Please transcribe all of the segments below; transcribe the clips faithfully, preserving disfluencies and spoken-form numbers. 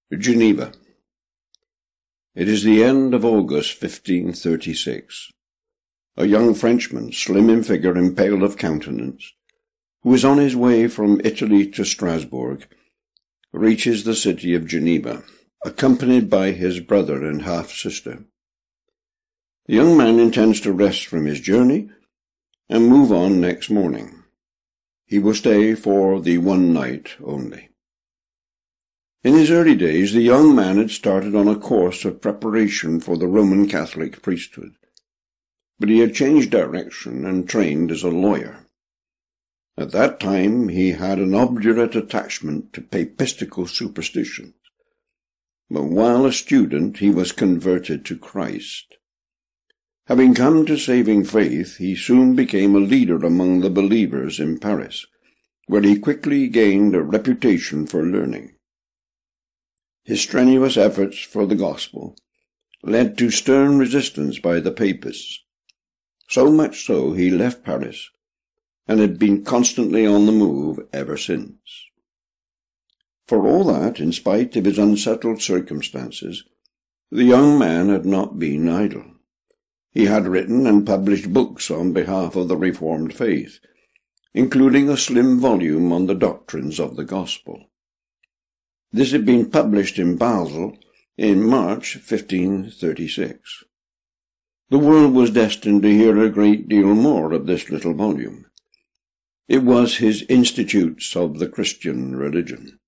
Geneva. It is the end of August fifteen thirty-six. A young Frenchman, slim in figure and pale of countenance, who is on his way from Italy to Strasbourg, reaches the city of Geneva, accompanied by his brother and half-sister. The young man intends to rest from his journey and move on next morning. He will stay for the one night only. In his early days, the young man had started on a course of preparation for the Roman Catholic priesthood, but he had changed direction and trained as a lawyer. At that time, he had an obdurate attachment to papistical superstitions, but while a student, he was converted to Christ. Having come to saving faith, he soon became a leader among the believers in Paris, where he quickly gained a reputation for learning. His strenuous efforts for the gospel led to stern resistance by the papists, so much so he left Paris and had been constantly on the move ever since. For all that, in spite of his unsettled circumstances, the young man had not been idle. He had written and published books on behalf of the Reformed faith, including a slim volume on the doctrines of the gospel. This had been published in Basel in March fifteen thirty-six. The world was destined to hear a great deal more of this little volume. It was his Institutes of the Christian Religion.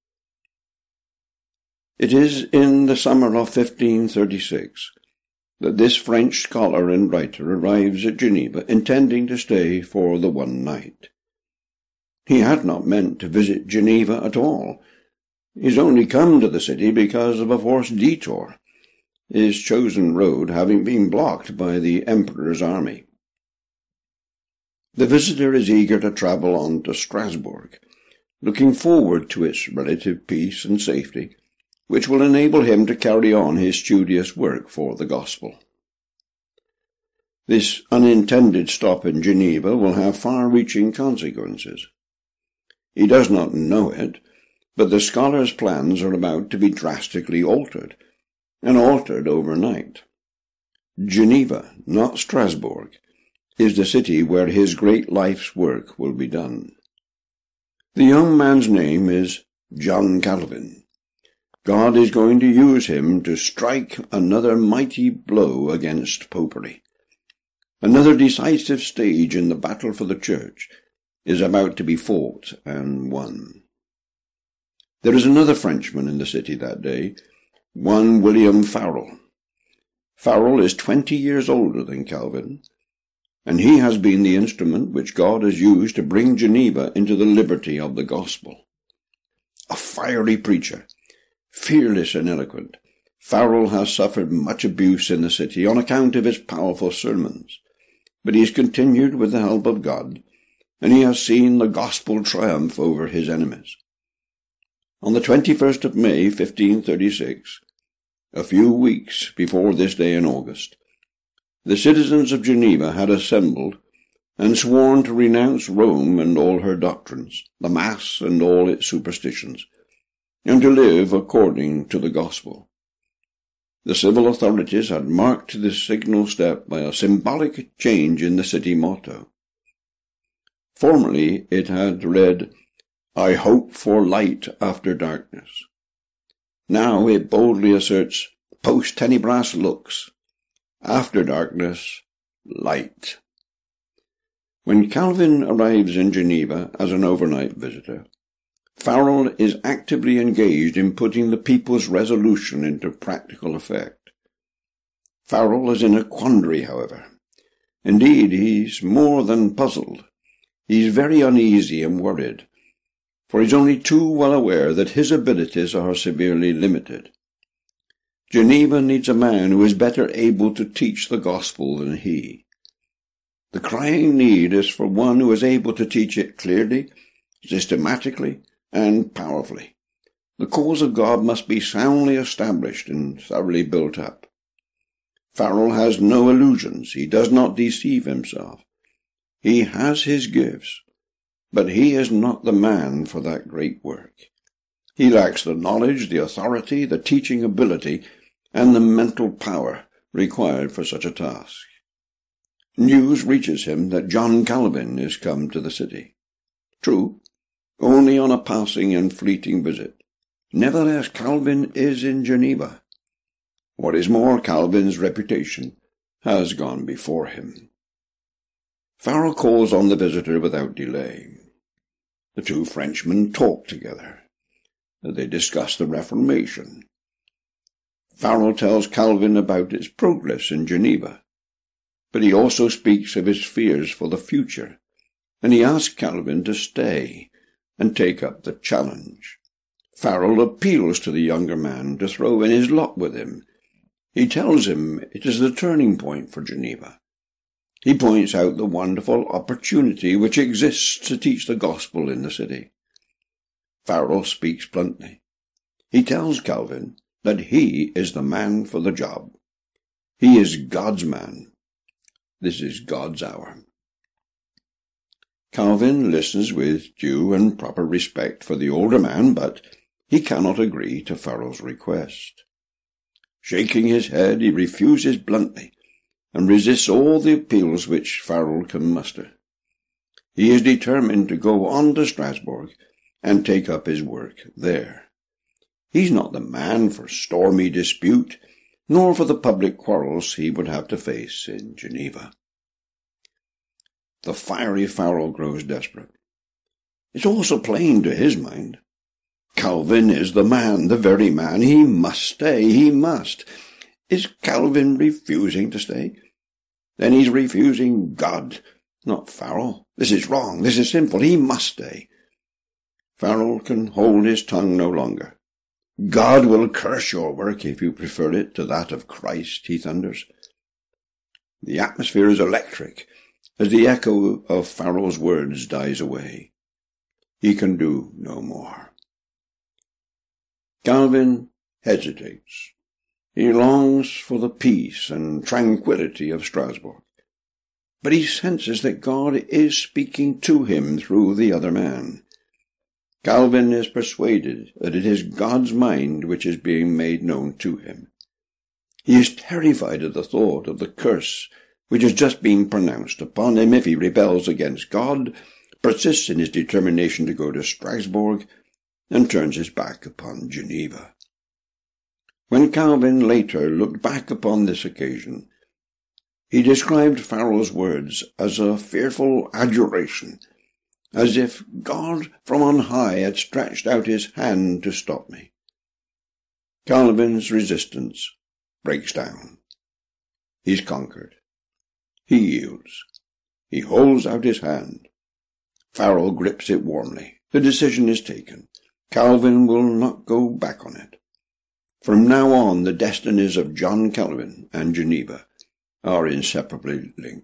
It is in the summer of fifteen thirty-six that this French scholar and writer arrives at Geneva, intending to stay for the one night. He had not meant to visit Geneva at all. He's only come to the city because of a forced detour, his chosen road having been blocked by the Emperor's army. The visitor is eager to travel on to Strasbourg, looking forward to its relative peace and safety, which will enable him to carry on his studious work for the gospel. This unintended stop in Geneva will have far-reaching consequences. He does not know it, but the scholar's plans are about to be drastically altered, and altered overnight. Geneva, not Strasbourg, is the city where his great life's work will be done. The young man's name is John Calvin. God is going to use him to strike another mighty blow against popery. Another decisive stage in the battle for the Church is about to be fought and won. There is another Frenchman in the city that day, one William Farel. Farel is twenty years older than Calvin, and he has been the instrument which God has used to bring Geneva into the liberty of the gospel. A fiery preacher, fearless and eloquent, Farel has suffered much abuse in the city on account of his powerful sermons, but he has continued with the help of God, and he has seen the gospel triumph over his enemies. On the twenty-first of May, fifteen thirty-six, a few weeks before this day in August, the citizens of Geneva had assembled and sworn to renounce Rome and all her doctrines, the Mass and all its superstitions, and to live according to the gospel. The civil authorities had marked this signal step by a symbolic change in the city motto. Formerly it had read, "I hope for light after darkness." Now it boldly asserts, "Post tenebras lux, after darkness, light." When Calvin arrives in Geneva as an overnight visitor, Farel is actively engaged in putting the people's resolution into practical effect. Farel is in a quandary, however. Indeed, he's more than puzzled. He's very uneasy and worried, for he's only too well aware that his abilities are severely limited. Geneva needs a man who is better able to teach the gospel than he. The crying need is for one who is able to teach it clearly, systematically, and powerfully. The cause of God must be soundly established and thoroughly built up. Farel has no illusions. He does not deceive himself. He has his gifts, but he is not the man for that great work. He lacks the knowledge, the authority, the teaching ability, and the mental power required for such a task. News reaches him that John Calvin is come to the city. True, only on a passing and fleeting visit. Nevertheless, Calvin is in Geneva. What is more, Calvin's reputation has gone before him. Farel calls on the visitor without delay. The two Frenchmen talk together. They discuss the Reformation. Farel tells Calvin about its progress in Geneva, but he also speaks of his fears for the future, and he asks Calvin to stay and take up the challenge. Farel appeals to the younger man to throw in his lot with him. He tells him it is the turning point for Geneva. He points out the wonderful opportunity which exists to teach the gospel in the city. Farel speaks bluntly. He tells Calvin that he is the man for the job. He is God's man. This is God's hour. Calvin listens with due and proper respect for the older man, but he cannot agree to Farel's request. Shaking his head, he refuses bluntly, and resists all the appeals which Farel can muster. He is determined to go on to Strasbourg and take up his work there. He's not the man for stormy dispute, nor for the public quarrels he would have to face in Geneva. The fiery Farel grows desperate. It's also plain to his mind. Calvin is the man, the very man. He must stay, he must. Is Calvin refusing to stay? Then he's refusing God, not Farel. This is wrong, this is sinful, he must stay. Farel can hold his tongue no longer. God will curse your work if you prefer it to that of Christ, he thunders. The atmosphere is electric as the echo of Farel's words dies away. He can do no more. Calvin hesitates. He longs for the peace and tranquility of Strasbourg, but he senses that God is speaking to him through the other man. Calvin is persuaded that it is God's mind which is being made known to him. He is terrified at the thought of the curse which has just been pronounced upon him if he rebels against God, persists in his determination to go to Strasbourg, and turns his back upon Geneva. When Calvin later looked back upon this occasion, he described Farel's words as a fearful adjuration, as if God from on high had stretched out his hand to stop me. Calvin's resistance breaks down. He's conquered. He yields. He holds out his hand. Farel grips it warmly. The decision is taken. Calvin will not go back on it. From now on, the destinies of John Calvin and Geneva are inseparably linked.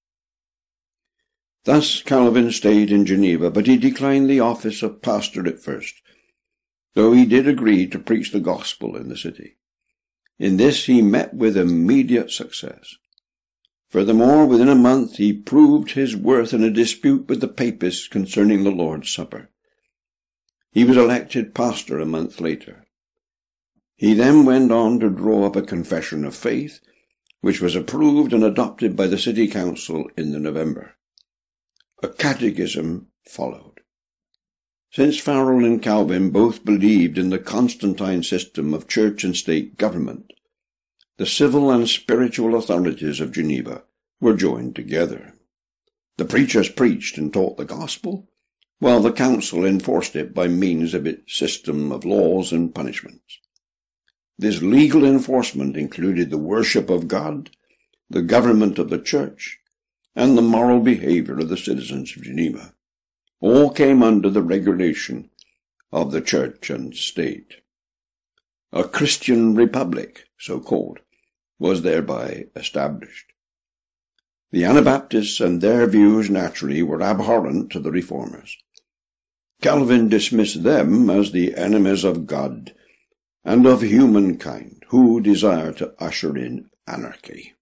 Thus Calvin stayed in Geneva, but he declined the office of pastor at first, though he did agree to preach the gospel in the city. In this he met with immediate success. Furthermore, within a month he proved his worth in a dispute with the papists concerning the Lord's Supper. He was elected pastor a month later. He then went on to draw up a confession of faith, which was approved and adopted by the city council in the November. A catechism followed. Since Farel and Calvin both believed in the Constantine system of church and state government, the civil and spiritual authorities of Geneva were joined together. The preachers preached and taught the gospel, while the council enforced it by means of its system of laws and punishments. This legal enforcement included the worship of God, the government of the church, and the moral behavior of the citizens of Geneva. All came under the regulation of the church and state. A Christian republic, so called, was thereby established. The Anabaptists and their views naturally were abhorrent to the reformers. Calvin dismissed them as the enemies of God and of humankind who desire to usher in anarchy.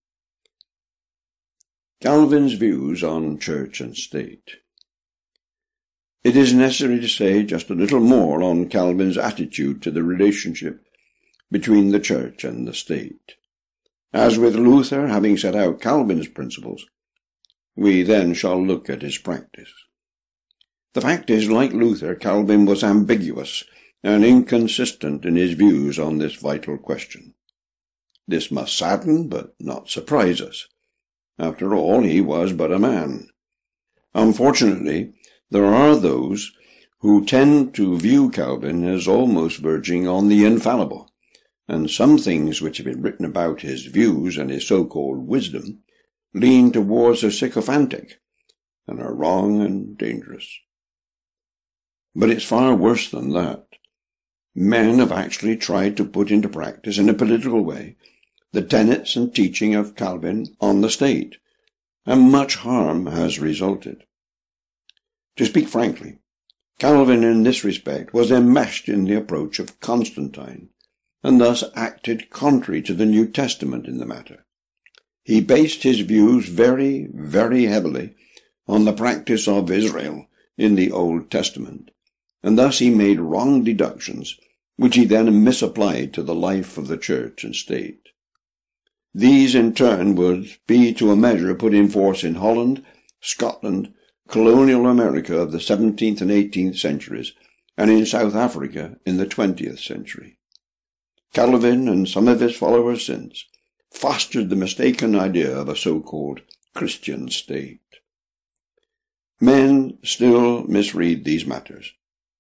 Calvin's views on church and state. it is necessary to say just a little more on Calvin's attitude to the relationship between the Church and the state. As with Luther, having set out Calvin's principles, we then shall look at his practice. The fact is, like Luther, Calvin was ambiguous and inconsistent in his views on this vital question. This must sadden, but not surprise us. After all, he was but a man. Unfortunately, there are those who tend to view Calvin as almost verging on the infallible, and some things which have been written about his views and his so-called wisdom lean towards the sycophantic, and are wrong and dangerous. But it's far worse than that. Men have actually tried to put into practice in a political way the tenets and teaching of Calvin on the state, and much harm has resulted. To speak frankly, Calvin in this respect was enmeshed in the approach of Constantine, and thus acted contrary to the New Testament in the matter. He based his views very, very heavily on the practice of Israel in the Old Testament, and thus he made wrong deductions, which he then misapplied to the life of the Church and state. These in turn would be to a measure put in force in Holland, Scotland, colonial America of the seventeenth and eighteenth centuries, and in South Africa in the twentieth century. Calvin and some of his followers since fostered the mistaken idea of a so-called Christian state. Men still misread these matters.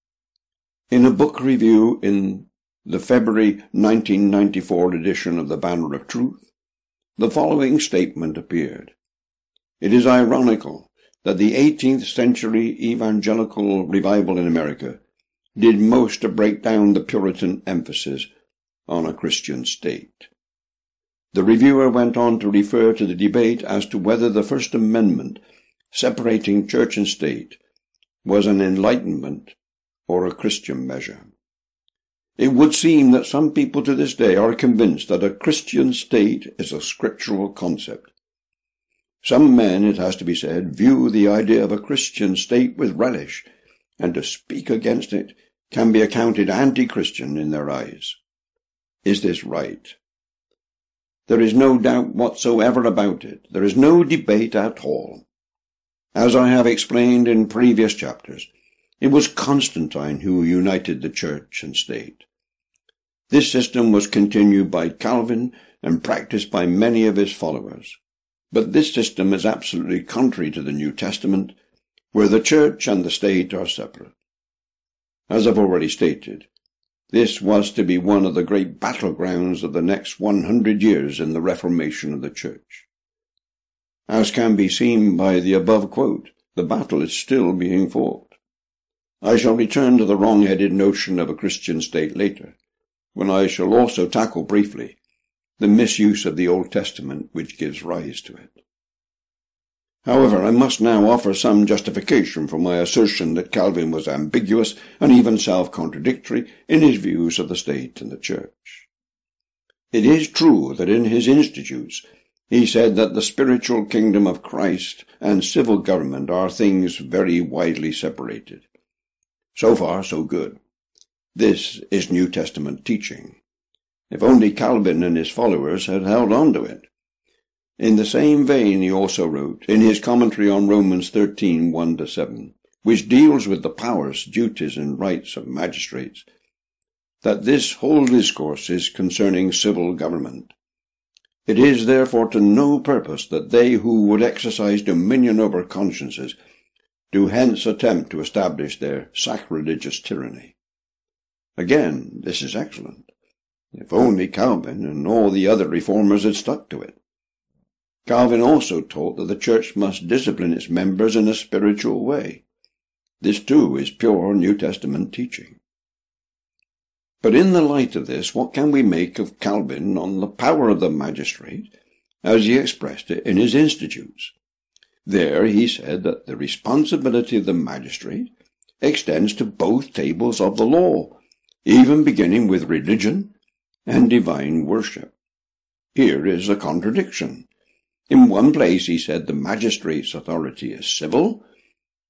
In a book review in the February nineteen ninety-four edition of the Banner of Truth, the following statement appeared. It is ironical that the eighteenth century evangelical revival in America did most to break down the Puritan emphasis on a Christian state. The reviewer went on to refer to the debate as to whether the First Amendment separating church and state was an enlightenment or a Christian measure. It would seem that some people to this day are convinced that a Christian state is a scriptural concept. Some men, it has to be said, view the idea of a Christian state with relish, and to speak against it can be accounted anti-Christian in their eyes. Is this right? There is no doubt whatsoever about it. There is no debate at all. As I have explained in previous chapters, it was Constantine who united the church and state. This system was continued by Calvin and practiced by many of his followers. But this system is absolutely contrary to the New Testament, where the church and the state are separate. As I've already stated, this was to be one of the great battlegrounds of the next one hundred years in the Reformation of the Church. As can be seen by the above quote, the battle is still being fought. I shall return to the wrong-headed notion of a Christian state later, when I shall also tackle briefly the misuse of the Old Testament which gives rise to it. However, I must now offer some justification for my assertion that Calvin was ambiguous and even self-contradictory in his views of the state and the church. It is true that in his Institutes he said that the spiritual kingdom of Christ and civil government are things very widely separated. So far, so good. This is New Testament teaching. If only Calvin and his followers had held on to it. In the same vein he also wrote, in his commentary on Romans thirteen, one to seven, which deals with the powers, duties, and rights of magistrates, that this whole discourse is concerning civil government. It is therefore to no purpose that they who would exercise dominion over consciences do hence attempt to establish their sacrilegious tyranny. Again, this is excellent. If only Calvin and all the other reformers had stuck to it. Calvin also taught that the church must discipline its members in a spiritual way. This too is pure New Testament teaching. But in the light of this, what can we make of Calvin on the power of the magistrate, as he expressed it in his Institutes? There he said that the responsibility of the magistrate extends to both tables of the law, even beginning with religion and divine worship. Here is a contradiction. In one place he said the magistrate's authority is civil.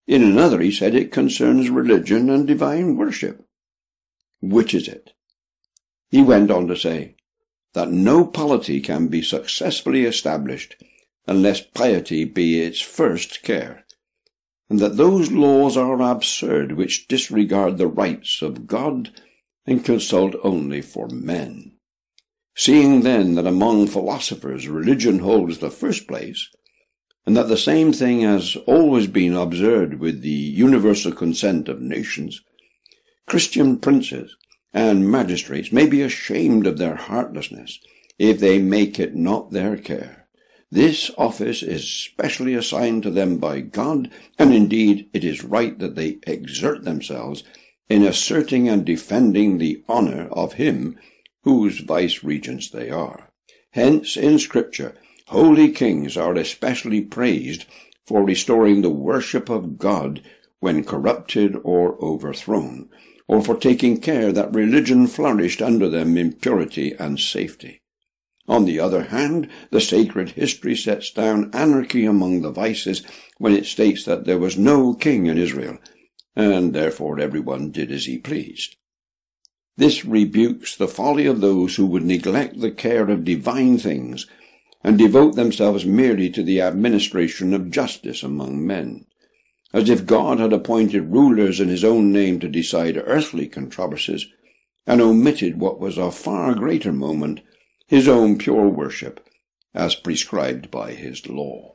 In another he said it concerns religion and divine worship. Which is it? He went on to say that no polity can be successfully established unless piety be its first care, and that those laws are absurd which disregard the rights of God and consult only for men. Seeing then that among philosophers religion holds the first place, and that the same thing has always been observed with the universal consent of nations, Christian princes and magistrates may be ashamed of their heartlessness if they make it not their care. This office is specially assigned to them by God, and indeed it is right that they exert themselves in asserting and defending the honour of him whose vice-regents they are. Hence, in Scripture, holy kings are especially praised for restoring the worship of God when corrupted or overthrown, or for taking care that religion flourished under them in purity and safety. On the other hand, the sacred history sets down anarchy among the vices when it states that there was no king in Israel, and therefore everyone did as he pleased. This rebukes the folly of those who would neglect the care of divine things and devote themselves merely to the administration of justice among men, as if God had appointed rulers in his own name to decide earthly controversies, and omitted what was of far greater moment, his own pure worship, as prescribed by his law.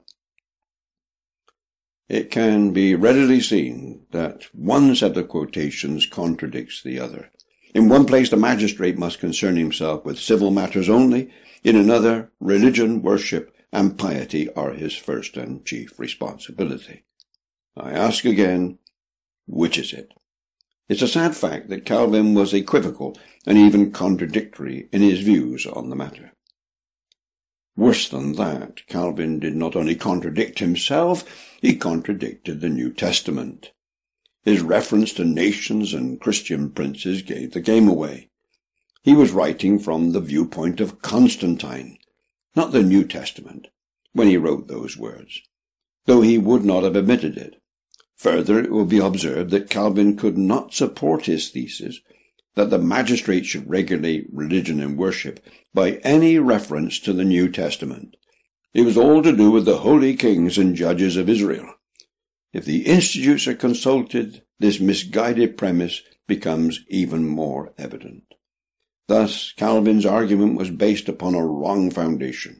It can be readily seen that one set of quotations contradicts the other. In one place the magistrate must concern himself with civil matters only, in another religion, worship, and piety are his first and chief responsibility. I ask again, which is it? It's a sad fact that Calvin was equivocal and even contradictory in his views on the matter. Worse than that, Calvin did not only contradict himself, he contradicted the New Testament. His reference to nations and Christian princes gave the game away. He was writing from the viewpoint of Constantine, not the New Testament, when he wrote those words, though he would not have admitted it. Further, it will be observed that Calvin could not support his thesis that the magistrate should regulate religion and worship by any reference to the New Testament. It was all to do with the holy kings and judges of Israel. If the institutes are consulted, this misguided premise becomes even more evident. Thus, Calvin's argument was based upon a wrong foundation.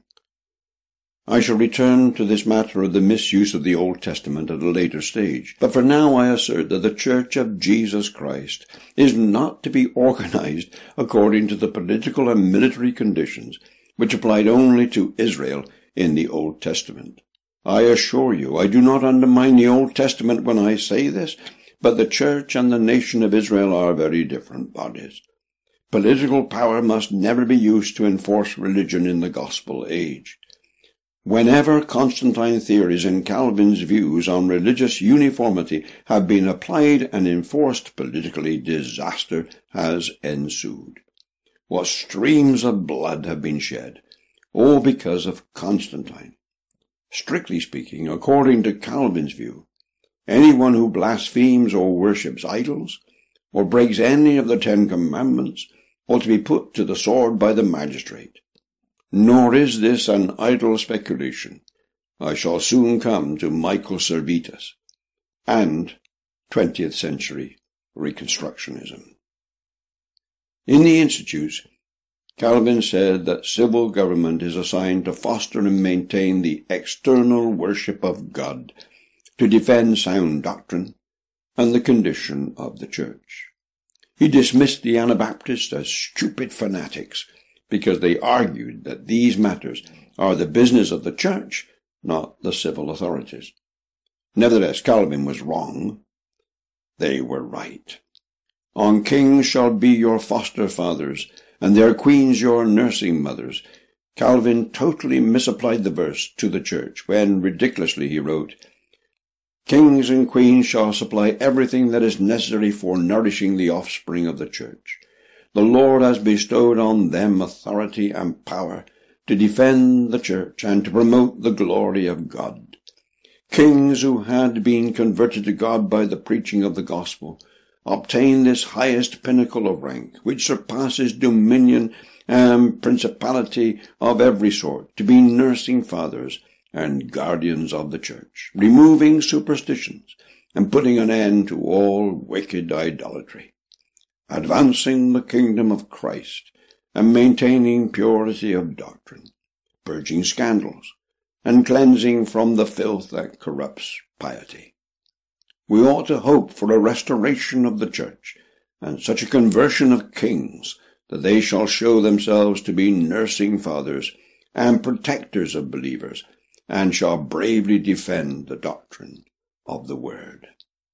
I shall return to this matter of the misuse of the Old Testament at a later stage, but for now I assert that the Church of Jesus Christ is not to be organized according to the political and military conditions which applied only to Israel in the Old Testament. I assure you, I do not undermine the Old Testament when I say this, but the Church and the nation of Israel are very different bodies. Political power must never be used to enforce religion in the gospel age. Whenever Constantine theories and Calvin's views on religious uniformity have been applied and enforced politically, disaster has ensued. What streams of blood have been shed, all because of Constantine. Strictly speaking, according to Calvin's view, anyone who blasphemes or worships idols, or breaks any of the Ten Commandments, ought to be put to the sword by the magistrate. Nor is this an idle speculation. I shall soon come to Michael Servetus and twentieth century Reconstructionism. In the Institutes, Calvin said that civil government is assigned to foster and maintain the external worship of God, to defend sound doctrine, and the condition of the Church. He dismissed the Anabaptists as stupid fanatics, because they argued that these matters are the business of the Church, not the civil authorities. Nevertheless, Calvin was wrong. They were right. On kings shall be your foster fathers, and their queens your nursing mothers. Calvin totally misapplied the verse to the Church, when ridiculously he wrote, Kings and queens shall supply everything that is necessary for nourishing the offspring of the Church. The Lord has bestowed on them authority and power to defend the Church and to promote the glory of God. Kings who had been converted to God by the preaching of the gospel obtained this highest pinnacle of rank, which surpasses dominion and principality of every sort, to be nursing fathers and guardians of the church, removing superstitions and putting an end to all wicked idolatry, advancing the kingdom of Christ and maintaining purity of doctrine, purging scandals, and cleansing from the filth that corrupts piety. We ought to hope for a restoration of the church, and such a conversion of kings, that they shall show themselves to be nursing fathers and protectors of believers, and shall bravely defend the doctrine of the word.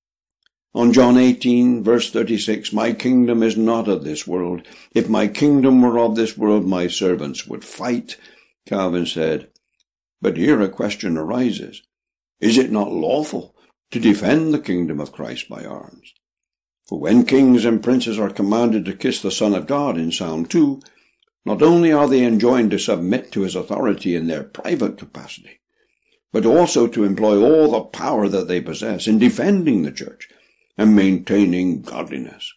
On John eighteen, verse thirty-six, my kingdom is not of this world. If my kingdom were of this world, my servants would fight. Calvin said, but here a question arises. Is it not lawful to defend the kingdom of Christ by arms? For when kings and princes are commanded to kiss the Son of God in Psalm two, not only are they enjoined to submit to his authority in their private capacity, but also to employ all the power that they possess in defending the church and maintaining godliness.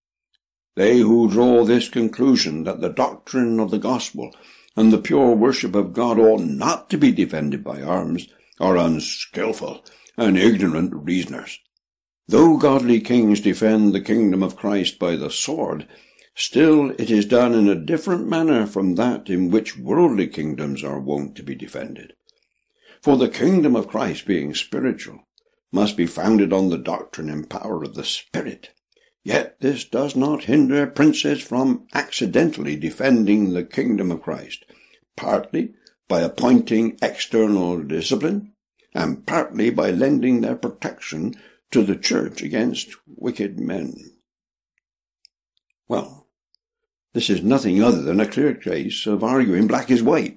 They who draw this conclusion that the doctrine of the gospel and the pure worship of God ought not to be defended by arms are unskilful and ignorant reasoners. Though godly kings defend the kingdom of Christ by the sword, still it is done in a different manner from that in which worldly kingdoms are wont to be defended. For the kingdom of Christ, being spiritual, must be founded on the doctrine and power of the Spirit. Yet this does not hinder princes from accidentally defending the kingdom of Christ, partly by appointing external discipline, and partly by lending their protection to the church against wicked men. Well, this is nothing other than a clear case of arguing black is white.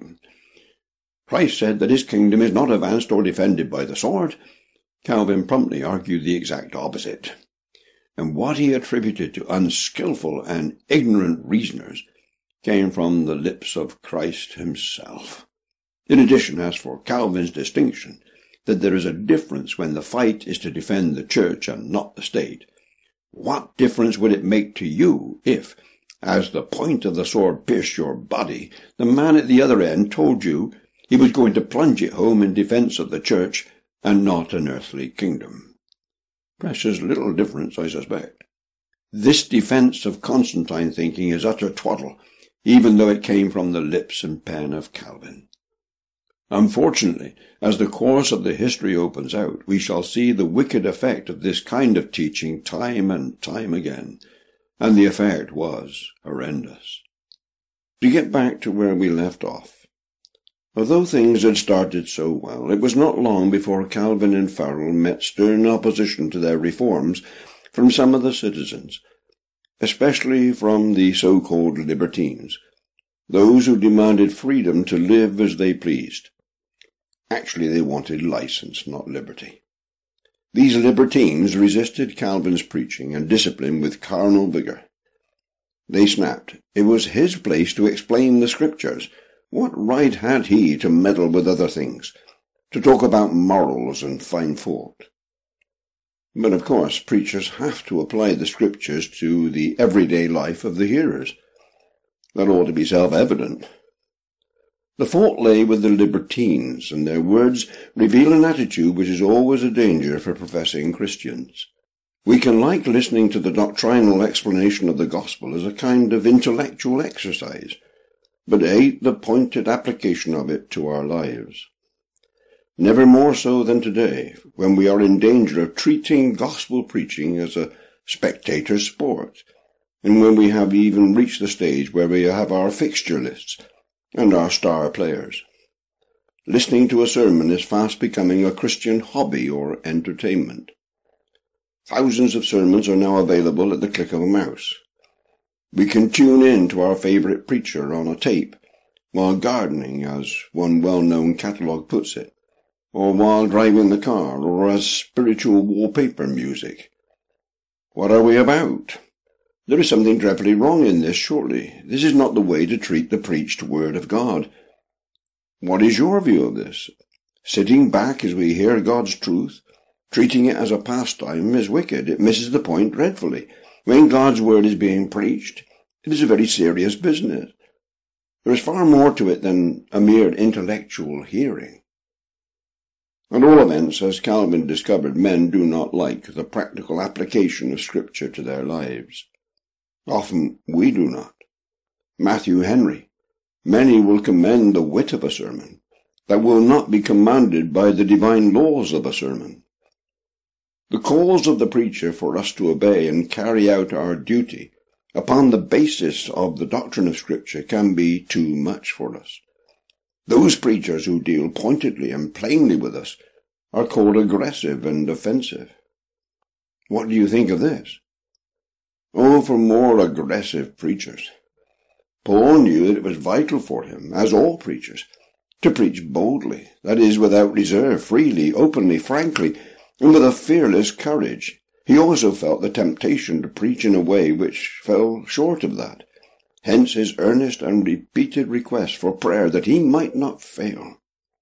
Christ said that his kingdom is not advanced or defended by the sword. Calvin promptly argued the exact opposite. And what he attributed to unskilful and ignorant reasoners came from the lips of Christ himself. In addition, as for Calvin's distinction, that there is a difference when the fight is to defend the church and not the state, what difference would it make to you if, as the point of the sword pierced your body, the man at the other end told you he was going to plunge it home in defense of the church and not an earthly kingdom? Precious little difference, I suspect. This defence of Constantine thinking is utter twaddle, even though it came from the lips and pen of Calvin. Unfortunately, as the course of the history opens out, we shall see the wicked effect of this kind of teaching time and time again, and the effect was horrendous. To get back to where we left off, although things had started so well, it was not long before Calvin and Farel met stern opposition to their reforms from some of the citizens, especially from the so-called libertines, those who demanded freedom to live as they pleased. Actually, they wanted license, not liberty. These libertines resisted Calvin's preaching and discipline with carnal vigour. They snapped. It was his place to explain the Scriptures. What right had he to meddle with other things, to talk about morals and find fault? But of course, preachers have to apply the Scriptures to the everyday life of the hearers. That ought to be self-evident. The fault lay with the libertines, and their words reveal an attitude which is always a danger for professing Christians. We can like listening to the doctrinal explanation of the gospel as a kind of intellectual exercise, but hate the pointed application of it to our lives. Never more so than today, when we are in danger of treating gospel preaching as a spectator sport, and when we have even reached the stage where we have our fixture lists and our star players. Listening to a sermon is fast becoming a Christian hobby or entertainment. Thousands of sermons are now available at the click of a mouse. We can tune in to our favourite preacher on a tape while gardening, as one well-known catalogue puts it, or while driving the car, or as spiritual wallpaper music. What are we about? There is something dreadfully wrong in this, surely. This is not the way to treat the preached word of God. What is your view of this? Sitting back as we hear God's truth, treating it as a pastime, is wicked. It misses the point dreadfully. When God's word is being preached, it is a very serious business. There is far more to it than a mere intellectual hearing. At all events, as Calvin discovered, men do not like the practical application of Scripture to their lives. Often we do not. Matthew Henry, many will commend the wit of a sermon, that will not be commanded by the divine laws of a sermon. The calls of the preacher for us to obey and carry out our duty upon the basis of the doctrine of Scripture can be too much for us. Those preachers who deal pointedly and plainly with us are called aggressive and offensive. What do you think of this? Oh, for more aggressive preachers. Paul knew that it was vital for him, as all preachers, to preach boldly, that is, without reserve, freely, openly, frankly, and with a fearless courage. He also felt the temptation to preach in a way which fell short of that. Hence his earnest and repeated request for prayer that he might not fail.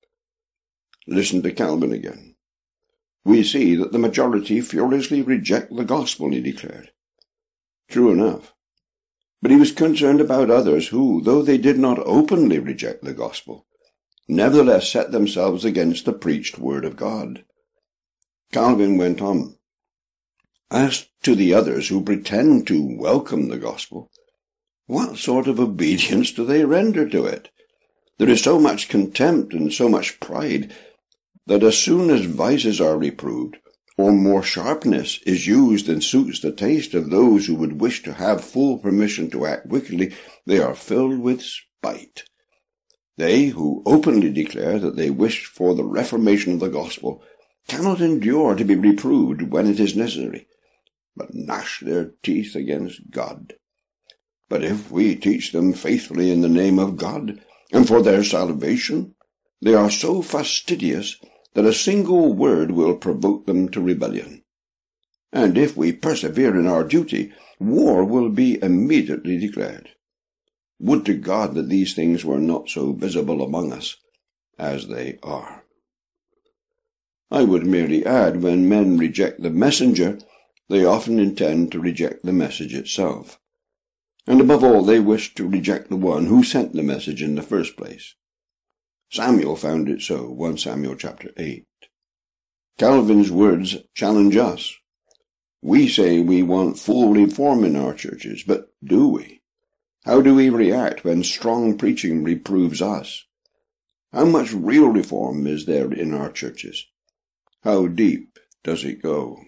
Listen to Calvin again. We see that the majority furiously reject the gospel, he declared. True enough. But he was concerned about others who, though they did not openly reject the gospel, nevertheless set themselves against the preached word of God. Calvin went on, as to the others who pretend to welcome the gospel, what sort of obedience do they render to it? There is so much contempt and so much pride that as soon as vices are reproved, or more sharpness is used and suits the taste of those who would wish to have full permission to act wickedly, they are filled with spite. They who openly declare that they wish for the reformation of the gospel cannot endure to be reproved when it is necessary, but gnash their teeth against God. But if we teach them faithfully in the name of God, and for their salvation, they are so fastidious that a single word will provoke them to rebellion. And if we persevere in our duty, war will be immediately declared. Would to God that these things were not so visible among us as they are. I would merely add, when men reject the messenger, they often intend to reject the message itself. And above all, they wish to reject the one who sent the message in the first place. Samuel found it so, First Samuel chapter eight. Calvin's words challenge us. We say we want full reform in our churches, but do we? How do we react when strong preaching reproves us? How much real reform is there in our churches? How deep does it go?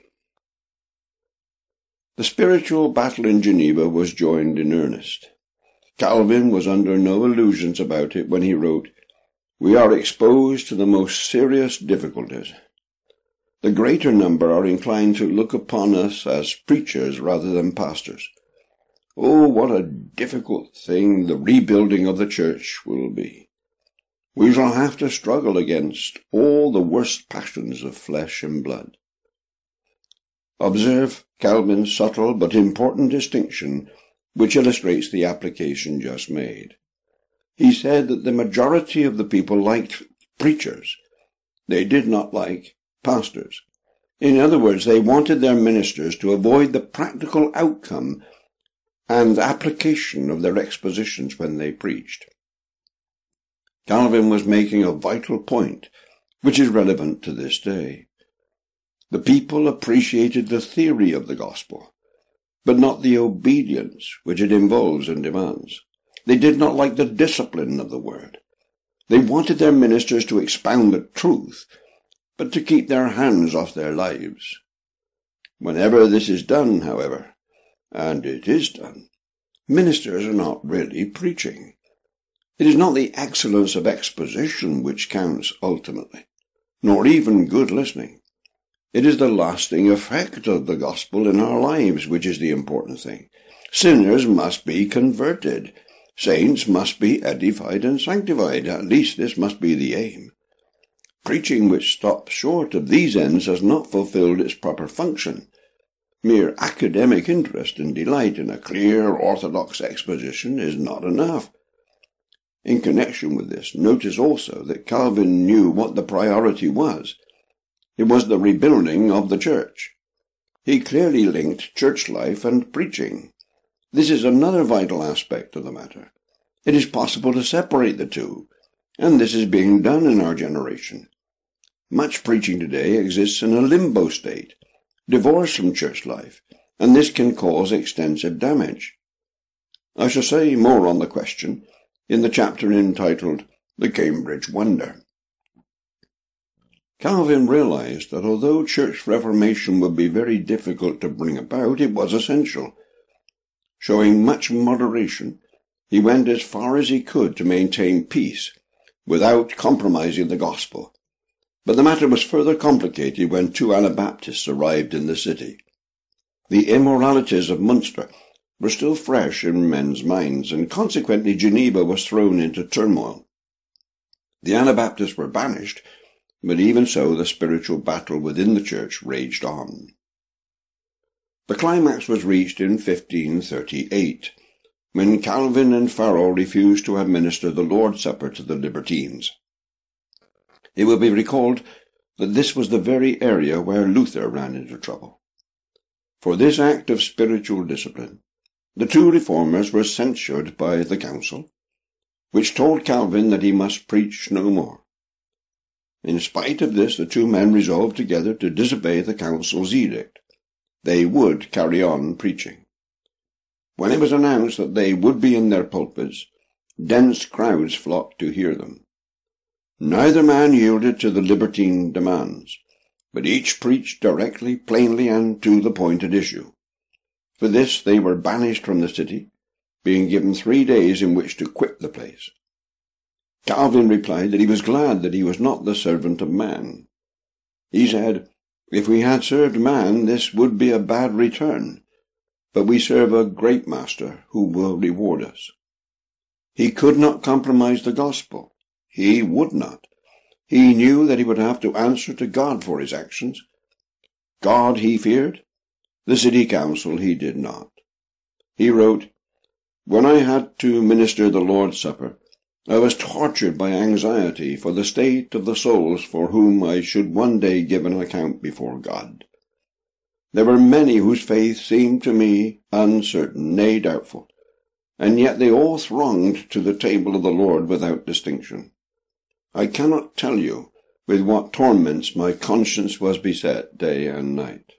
The spiritual battle in Geneva was joined in earnest. Calvin was under no illusions about it when he wrote, "We are exposed to the most serious difficulties. The greater number are inclined to look upon us as preachers rather than pastors. Oh, what a difficult thing the rebuilding of the church will be. We shall have to struggle against all the worst passions of flesh and blood." Observe Calvin's subtle but important distinction, which illustrates the application just made. He said that the majority of the people liked preachers. They did not like pastors. In other words, they wanted their ministers to avoid the practical outcome and application of their expositions when they preached. Calvin was making a vital point, which is relevant to this day. The people appreciated the theory of the gospel, but not the obedience which it involves and demands. They did not like the discipline of the word. They wanted their ministers to expound the truth, but to keep their hands off their lives. Whenever this is done, however, and it is done, ministers are not really preaching. It is not the excellence of exposition which counts ultimately, nor even good listening. It is the lasting effect of the gospel in our lives which is the important thing. Sinners must be converted. Saints must be edified and sanctified. At least this must be the aim. Preaching which stops short of these ends has not fulfilled its proper function. Mere academic interest and delight in a clear, orthodox exposition is not enough. In connection with this, notice also that Calvin knew what the priority was. It was the rebuilding of the church. He clearly linked church life and preaching. This is another vital aspect of the matter. It is possible to separate the two, and this is being done in our generation. Much preaching today exists in a limbo state, divorced from church life, and this can cause extensive damage. I shall say more on the question in the chapter entitled The Cambridge Wonder. Calvin realized that although church reformation would be very difficult to bring about, it was essential. Showing much moderation, he went as far as he could to maintain peace, without compromising the gospel. But the matter was further complicated when two Anabaptists arrived in the city. The immoralities of Munster were still fresh in men's minds, and consequently Geneva was thrown into turmoil. The Anabaptists were banished, but even so the spiritual battle within the church raged on. The climax was reached in fifteen thirty-eight, when Calvin and Farel refused to administer the Lord's Supper to the libertines. It will be recalled that this was the very area where Luther ran into trouble. For this act of spiritual discipline, the two reformers were censured by the council, which told Calvin that he must preach no more. In spite of this, the two men resolved together to disobey the council's edict. They would carry on preaching. When it was announced that they would be in their pulpits, dense crowds flocked to hear them. Neither man yielded to the libertine demands, but each preached directly, plainly, and to the point at issue. For this they were banished from the city, being given three days in which to quit the place. Calvin replied that he was glad that he was not the servant of man. He said, "If we had served man, this would be a bad return, but we serve a great master who will reward us." He could not compromise the gospel. He would not. He knew that he would have to answer to God for his actions. God he feared. The city council he did not. He wrote, "When I had to minister the Lord's Supper, I was tortured by anxiety for the state of the souls for whom I should one day give an account before God. There were many whose faith seemed to me uncertain, nay, doubtful, and yet they all thronged to the table of the Lord without distinction. I cannot tell you with what torments my conscience was beset day and night."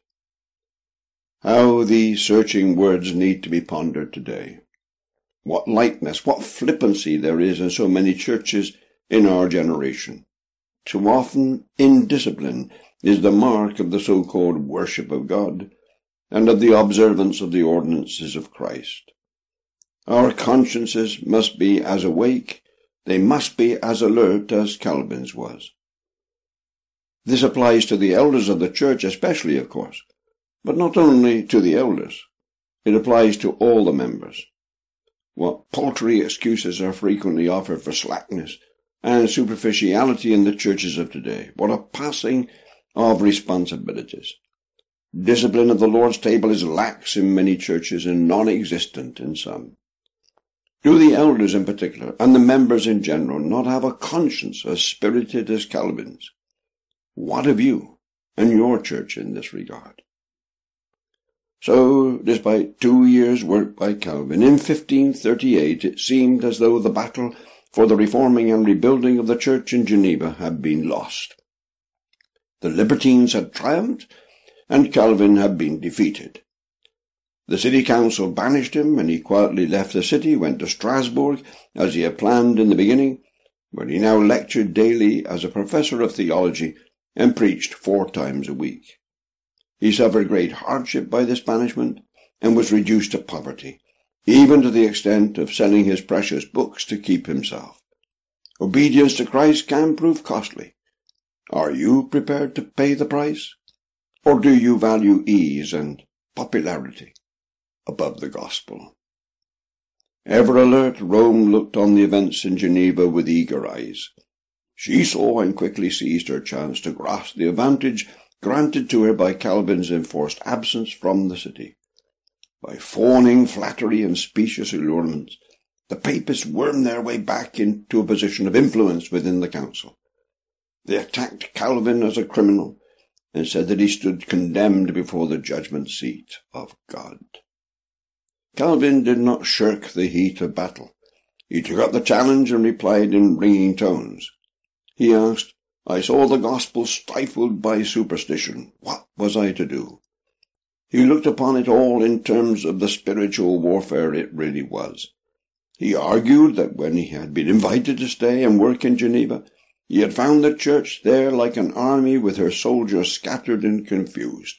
How these searching words need to be pondered today. What lightness, what flippancy there is in so many churches in our generation. Too often indiscipline is the mark of the so-called worship of God, and of the observance of the ordinances of Christ. Our consciences must be as awake, they must be as alert as Calvin's was. This applies to the elders of the church especially, of course, but not only to the elders. It applies to all the members. What paltry excuses are frequently offered for slackness and superficiality in the churches of today. What a passing of responsibilities. Discipline of the Lord's table is lax in many churches and non-existent in some. Do the elders in particular, and the members in general, not have a conscience as spirited as Calvin's? What of you and your church in this regard? So, despite two years' work by Calvin, in fifteen thirty-eight it seemed as though the battle for the reforming and rebuilding of the church in Geneva had been lost. The libertines had triumphed, and Calvin had been defeated. The city council banished him, and he quietly left the city, went to Strasbourg, as he had planned in the beginning, where he now lectured daily as a professor of theology and preached four times a week. He suffered great hardship by this banishment, and was reduced to poverty, even to the extent of selling his precious books to keep himself. Obedience to Christ can prove costly. Are you prepared to pay the price? Or do you value ease and popularity above the gospel? Ever alert, Rome looked on the events in Geneva with eager eyes. She saw and quickly seized her chance to grasp the advantage granted to her by Calvin's enforced absence from the city. By fawning flattery and specious allurements, the papists wormed their way back into a position of influence within the council. They attacked Calvin as a criminal and said that he stood condemned before the judgment seat of God. Calvin did not shirk the heat of battle. He took up the challenge and replied in ringing tones. He asked, I saw the gospel stifled by superstition. What was I to do? He looked upon it all in terms of the spiritual warfare it really was. He argued that when he had been invited to stay and work in Geneva, he had found the church there like an army with her soldiers scattered and confused.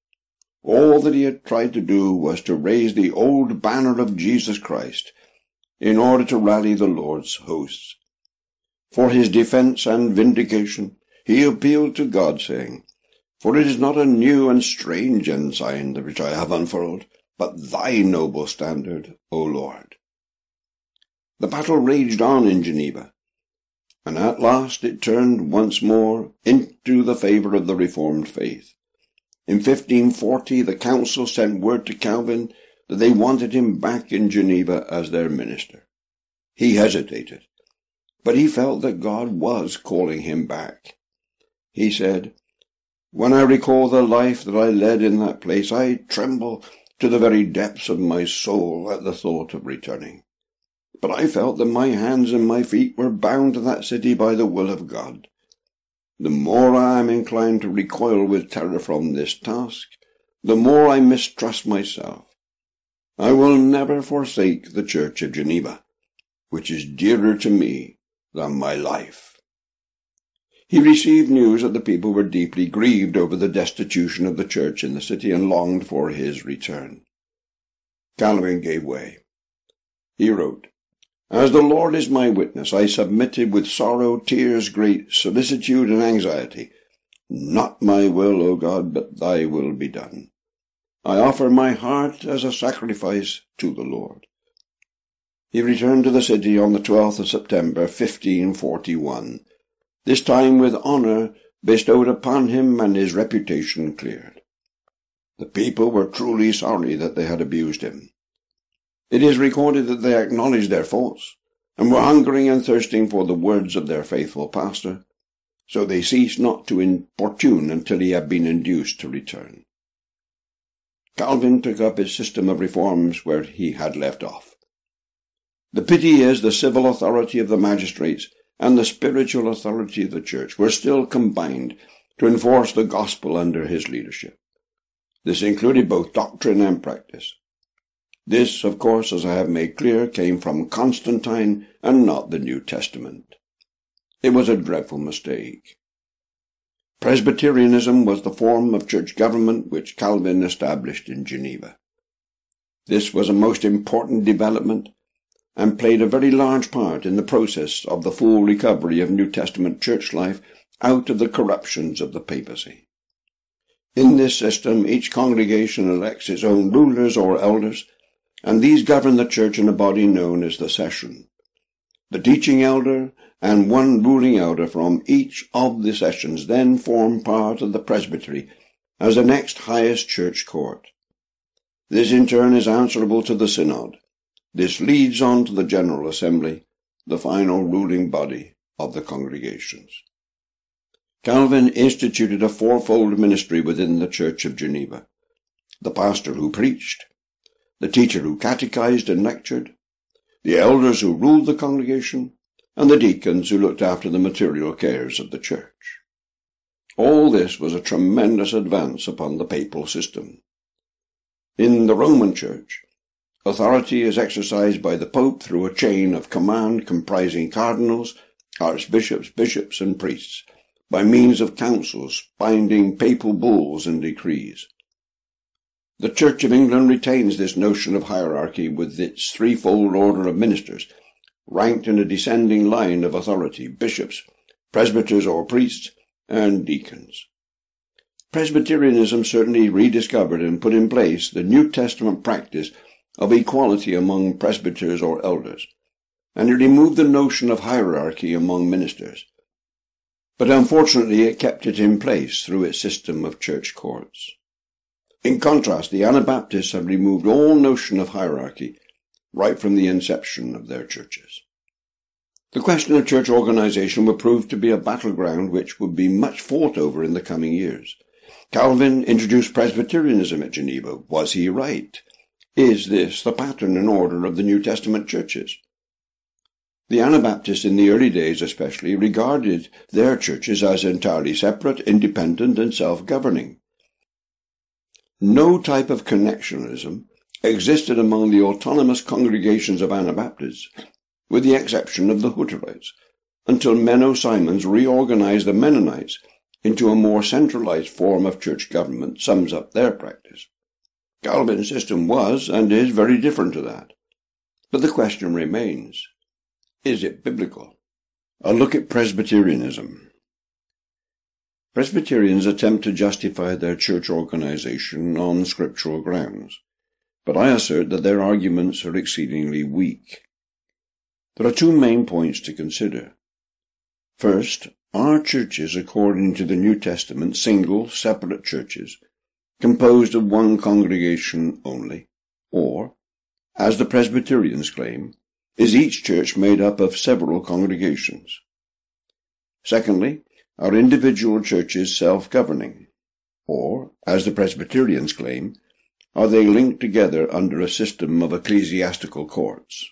All that he had tried to do was to raise the old banner of Jesus Christ in order to rally the Lord's hosts. For his defense and vindication, he appealed to God, saying, For it is not a new and strange ensign which I have unfurled, but thy noble standard, O Lord. The battle raged on in Geneva, and at last it turned once more into the favour of the Reformed faith. In fifteen forty, the council sent word to Calvin that they wanted him back in Geneva as their minister. He hesitated, but he felt that God was calling him back. He said, When I recall the life that I led in that place, I tremble to the very depths of my soul at the thought of returning. But I felt that my hands and my feet were bound to that city by the will of God. The more I am inclined to recoil with terror from this task, the more I mistrust myself. I will never forsake the Church of Geneva, which is dearer to me than my life. He received news that the people were deeply grieved over the destitution of the church in the city and longed for his return. Calvin gave way. He wrote, As the Lord is my witness, I submitted with sorrow, tears, great solicitude, and anxiety. Not my will, O God, but thy will be done. I offer my heart as a sacrifice to the Lord. He returned to the city on the twelfth of September, fifteen forty-one, this time with honour bestowed upon him and his reputation cleared. The people were truly sorry that they had abused him. It is recorded that they acknowledged their faults, and were hungering and thirsting for the words of their faithful pastor, so they ceased not to importune until he had been induced to return. Calvin took up his system of reforms where he had left off. The pity is the civil authority of the magistrates and the spiritual authority of the church were still combined to enforce the gospel under his leadership. This included both doctrine and practice. This, of course, as I have made clear, came from Constantine and not the New Testament. It was a dreadful mistake. Presbyterianism was the form of church government which Calvin established in Geneva. This was a most important development and played a very large part in the process of the full recovery of New Testament church life out of the corruptions of the papacy. In this system, each congregation elects its own rulers or elders, and these govern the church in a body known as the session. The teaching elder and one ruling elder from each of the sessions then form part of the presbytery as the next highest church court. This in turn is answerable to the synod. This leads on to the General Assembly, the final ruling body of the congregations. Calvin instituted a fourfold ministry within the Church of Geneva: the pastor who preached, the teacher who catechized and lectured, the elders who ruled the congregation, and the deacons who looked after the material cares of the church. All this was a tremendous advance upon the papal system. In the Roman Church, authority is exercised by the Pope through a chain of command comprising cardinals, archbishops, bishops, and priests, by means of councils binding papal bulls and decrees. The Church of England retains this notion of hierarchy with its threefold order of ministers, ranked in a descending line of authority: bishops, presbyters or priests, and deacons. Presbyterianism certainly rediscovered and put in place the New Testament practice of equality among presbyters or elders, and it removed the notion of hierarchy among ministers. But unfortunately it kept it in place through its system of church courts. In contrast, the Anabaptists have removed all notion of hierarchy right from the inception of their churches. The question of church organization would prove to be a battleground which would be much fought over in the coming years. Calvin introduced Presbyterianism at Geneva. Was he right? Is this the pattern and order of the New Testament churches? The Anabaptists in the early days especially regarded their churches as entirely separate, independent, and self-governing. No type of connectionism existed among the autonomous congregations of Anabaptists, with the exception of the Hutterites, until Menno Simons reorganized the Mennonites into a more centralized form of church government sums up their practice. Calvin's system was and is very different to that. But the question remains, is it biblical? A look at Presbyterianism. Presbyterians attempt to justify their church organization on scriptural grounds, but I assert that their arguments are exceedingly weak. There are two main points to consider. First, are churches, according to the New Testament, single, separate churches, composed of one congregation only, or, as the Presbyterians claim, is each church made up of several congregations? Secondly, are individual churches self-governing, or, as the Presbyterians claim, are they linked together under a system of ecclesiastical courts?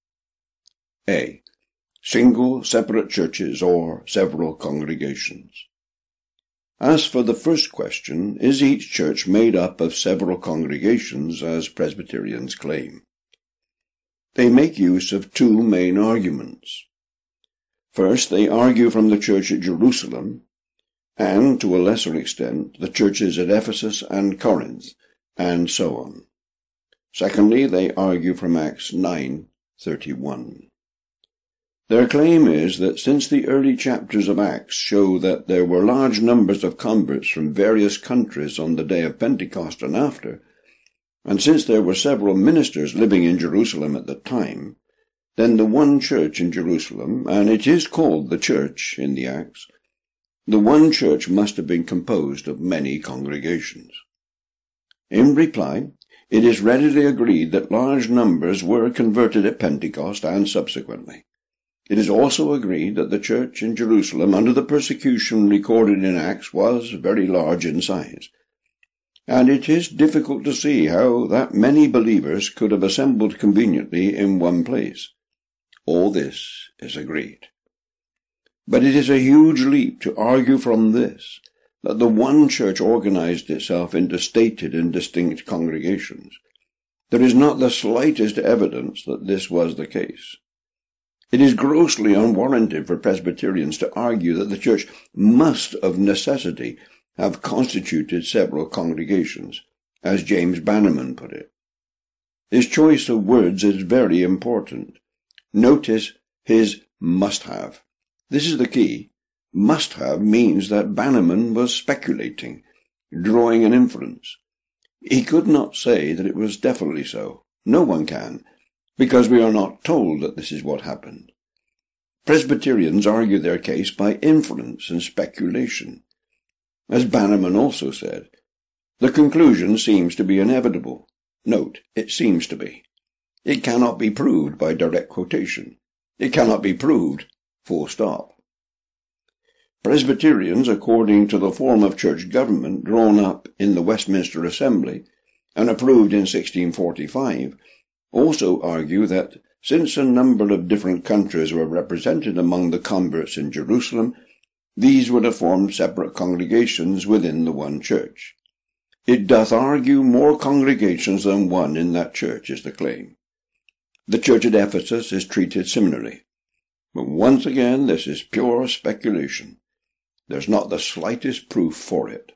A. Single, separate churches or several congregations. As for the first question, is each church made up of several congregations, as Presbyterians claim? They make use of two main arguments. First, they argue from the church at Jerusalem, and, to a lesser extent, the churches at Ephesus and Corinth, and so on. Secondly, they argue from Acts nine thirty-one. Their claim is that since the early chapters of Acts show that there were large numbers of converts from various countries on the day of Pentecost and after, and since there were several ministers living in Jerusalem at the time, then the one church in Jerusalem, and it is called the church in the Acts, the one church must have been composed of many congregations. In reply, it is readily agreed that large numbers were converted at Pentecost and subsequently. It is also agreed that the church in Jerusalem under the persecution recorded in Acts was very large in size, and it is difficult to see how that many believers could have assembled conveniently in one place. All this is agreed. But it is a huge leap to argue from this that the one church organized itself into stated and distinct congregations. There is not the slightest evidence that this was the case. It is grossly unwarranted for Presbyterians to argue that the church must of necessity have constituted several congregations, as James Bannerman put it. His choice of words is very important. Notice his must have. This is the key. Must have means that Bannerman was speculating, drawing an inference. He could not say that it was definitely so. No one can, because we are not told that this is what happened. Presbyterians argue their case by inference and speculation. As Bannerman also said, the conclusion seems to be inevitable. Note, it seems to be. It cannot be proved by direct quotation. It cannot be proved, full stop. Presbyterians, according to the form of church government drawn up in the Westminster Assembly and approved in sixteen forty-five, also argue that since a number of different countries were represented among the converts in Jerusalem, these would have formed separate congregations within the one church. It doth argue more congregations than one in that church, is the claim. The church at Ephesus is treated similarly. But once again, this is pure speculation. There's not the slightest proof for it.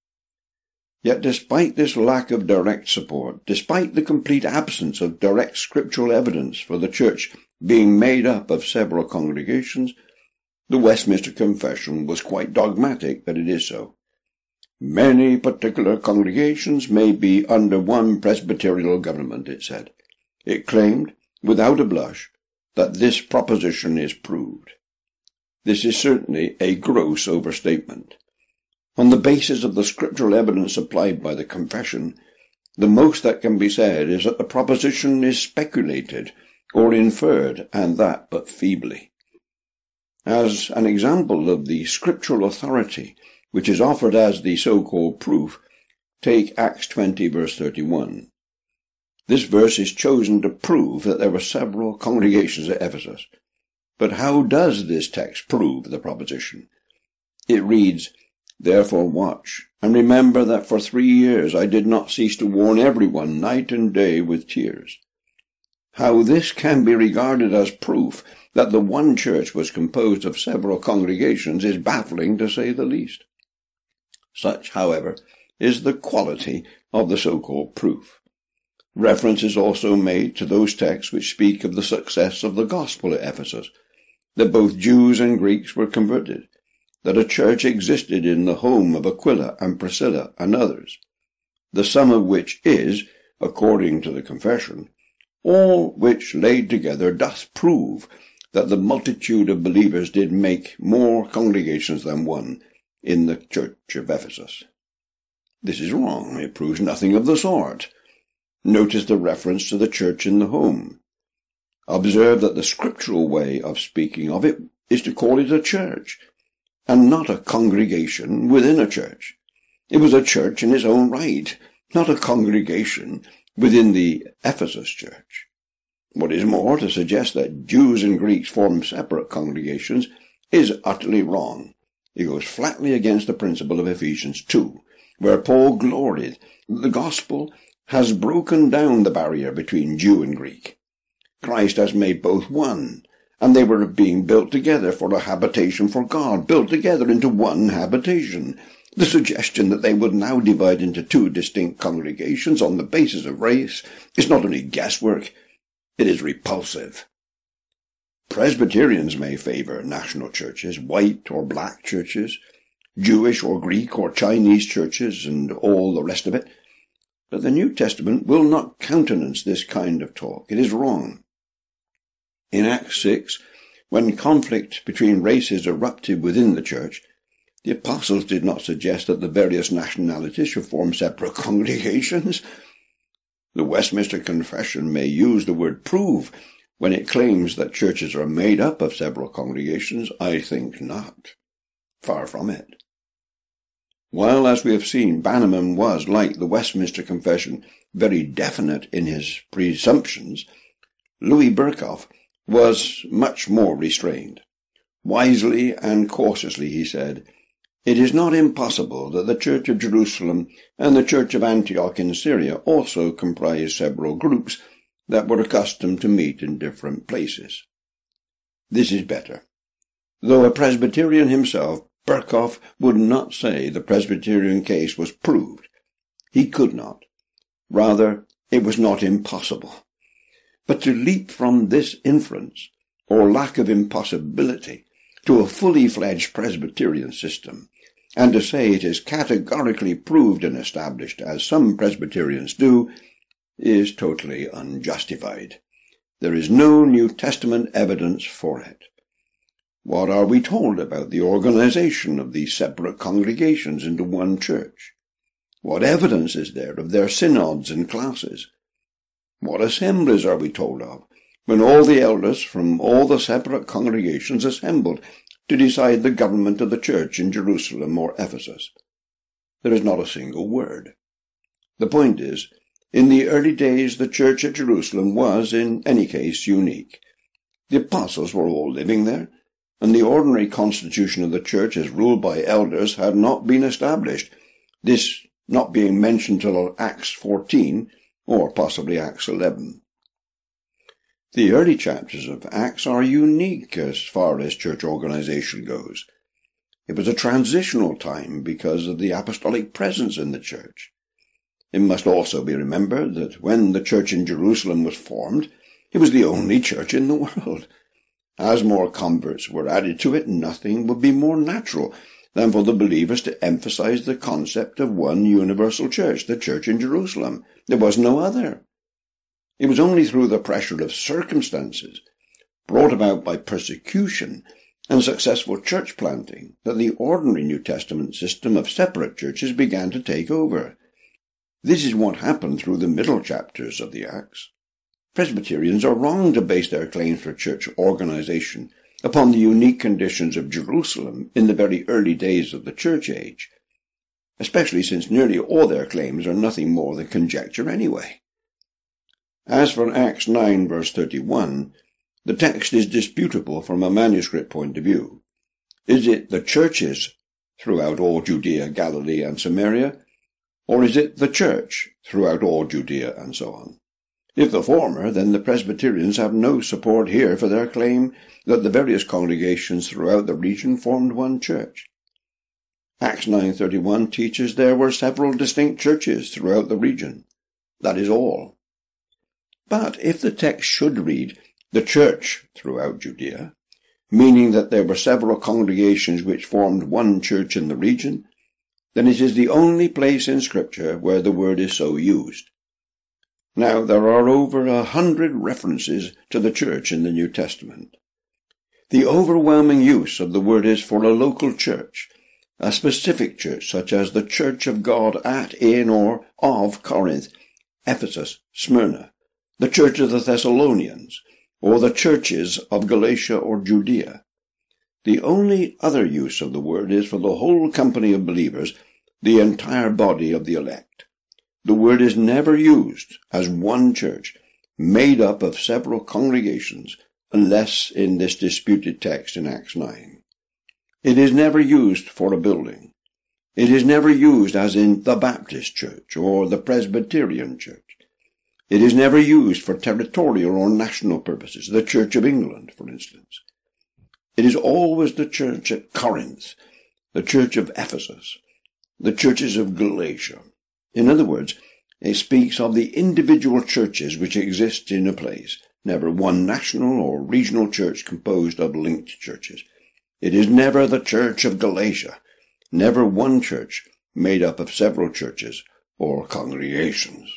Yet despite this lack of direct support, despite the complete absence of direct scriptural evidence for the church being made up of several congregations, the Westminster Confession was quite dogmatic that it is so. Many particular congregations may be under one presbyterial government, it said. It claimed, without a blush, that this proposition is proved. This is certainly a gross overstatement. On the basis of the scriptural evidence supplied by the Confession, The most that can be said is that the proposition is speculated or inferred, and that but feebly. As an example of the scriptural authority which is offered as the so-called proof, take Acts twenty verse thirty-one. This verse is chosen to prove that there were several congregations at Ephesus. But how does this text prove the proposition? It reads, "Therefore watch, and remember that for three years I did not cease to warn everyone night and day with tears." How this can be regarded as proof that the one church was composed of several congregations is baffling, to say the least. Such, however, is the quality of the so-called proof. Reference is also made to those texts which speak of the success of the gospel at Ephesus, that both Jews and Greeks were converted, that a church existed in the home of Aquila and Priscilla and others, the sum of which is, according to the confession, all which laid together doth prove that the multitude of believers did make more congregations than one in the church of Ephesus. This is wrong. It proves nothing of the sort. Notice the reference to the church in the home. Observe that the scriptural way of speaking of it is to call it a church, and not a congregation within a church. It was a church in its own right, not a congregation within the Ephesus church. What is more, to suggest that Jews and Greeks form separate congregations is utterly wrong. It goes flatly against the principle of Ephesians two, where Paul gloried that the gospel has broken down the barrier between Jew and Greek. Christ has made both one, and they were being built together for a habitation for God, built together into one habitation. The suggestion that they would now divide into two distinct congregations on the basis of race is not only guesswork, it is repulsive. Presbyterians may favor national churches, white or black churches, Jewish or Greek or Chinese churches, and all the rest of it. But the New Testament will not countenance this kind of talk. It is wrong. In Acts six, when conflict between races erupted within the church, the apostles did not suggest that the various nationalities should form separate congregations. The Westminster Confession may use the word prove when it claims that churches are made up of several congregations. I think not. Far from it. While, as we have seen, Bannerman was, like the Westminster Confession, very definite in his presumptions, Louis Berkhof was much more restrained. Wisely and cautiously, he said, "It is not impossible that the Church of Jerusalem and the Church of Antioch in Syria also comprise several groups that were accustomed to meet in different places." This is better. Though a Presbyterian himself, Berkhof would not say the Presbyterian case was proved. He could not. Rather, it was not impossible. But to leap from this inference, or lack of impossibility, to a fully fledged Presbyterian system, and to say it is categorically proved and established, as some Presbyterians do, is totally unjustified. There is no New Testament evidence for it. What are we told about the organization of these separate congregations into one church? What evidence is there of their synods and classes? What assemblies are we told of, when all the elders from all the separate congregations assembled to decide the government of the church in Jerusalem or Ephesus? There is not a single word. The point is, in the early days the church at Jerusalem was, in any case, unique. The apostles were all living there, and the ordinary constitution of the church as ruled by elders had not been established, this not being mentioned till Acts fourteen, or possibly Acts eleven. The early chapters of Acts are unique as far as church organization goes. It was a transitional time because of the apostolic presence in the church. It must also be remembered that when the church in Jerusalem was formed, it was the only church in the world. As more converts were added to it, nothing would be more natural than for the believers to emphasize the concept of one universal church, the church in Jerusalem. There was no other. It was only through the pressure of circumstances, brought about by persecution and successful church planting, that the ordinary New Testament system of separate churches began to take over. This is what happened through the middle chapters of the Acts. Presbyterians are wrong to base their claims for church organization upon the unique conditions of Jerusalem in the very early days of the church age, especially since nearly all their claims are nothing more than conjecture anyway. As for Acts nine verse thirty-one, the text is disputable from a manuscript point of view. Is it the churches throughout all Judea, Galilee, and Samaria, or is it the church throughout all Judea, and so on? If the former, then the Presbyterians have no support here for their claim that the various congregations throughout the region formed one church. Acts nine thirty-one teaches there were several distinct churches throughout the region. That is all. But if the text should read, the church throughout Judea, meaning that there were several congregations which formed one church in the region, then it is the only place in Scripture where the word is so used. Now, there are over a hundred references to the church in the New Testament. The overwhelming use of the word is for a local church, a specific church such as the Church of God at, in, or of Corinth, Ephesus, Smyrna, the Church of the Thessalonians, or the churches of Galatia or Judea. The only other use of the word is for the whole company of believers, the entire body of the elect. The word is never used as one church, made up of several congregations, unless in this disputed text in Acts nine. It is never used for a building. It is never used as in the Baptist Church or the Presbyterian Church. It is never used for territorial or national purposes, the Church of England, for instance. It is always the church at Corinth, the church of Ephesus, the churches of Galatia. In other words, it speaks of the individual churches which exist in a place, never one national or regional church composed of linked churches. It is never the church of Galatia, never one church made up of several churches or congregations.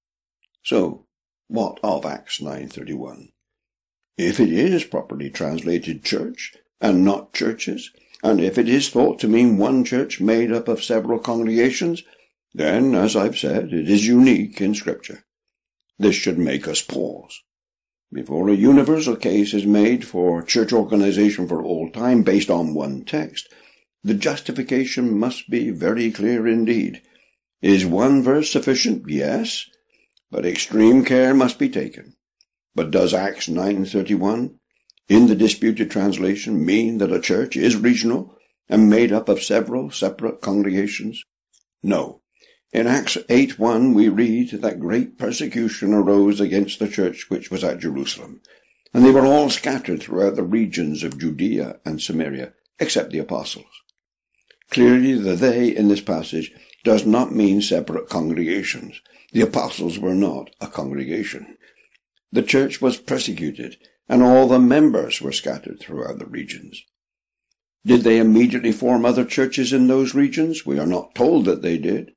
So, what of Acts nine thirty-one? If it is properly translated church, and not churches, and if it is thought to mean one church made up of several congregations, then, as I've said, it is unique in Scripture. This should make us pause. Before a universal case is made for church organization for all time based on one text, the justification must be very clear indeed. Is one verse sufficient? Yes, but extreme care must be taken. But does Acts nine thirty-one, in the disputed translation, mean that a church is regional and made up of several separate congregations? No. In Acts eight one we read that great persecution arose against the church which was at Jerusalem, and they were all scattered throughout the regions of Judea and Samaria, except the apostles. Clearly the they in this passage does not mean separate congregations. The apostles were not a congregation. The church was persecuted, and all the members were scattered throughout the regions. Did they immediately form other churches in those regions? We are not told that they did.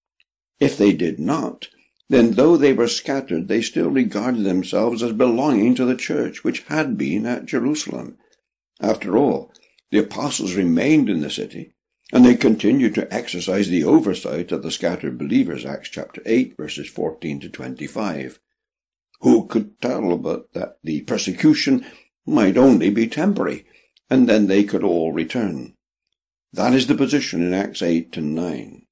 If they did not, then though they were scattered, they still regarded themselves as belonging to the church which had been at Jerusalem. After all, the apostles remained in the city, and they continued to exercise the oversight of the scattered believers, Acts chapter eight, verses fourteen to twenty-five. Who could tell but that the persecution might only be temporary, and then they could all return? That is the position in Acts eight and nine.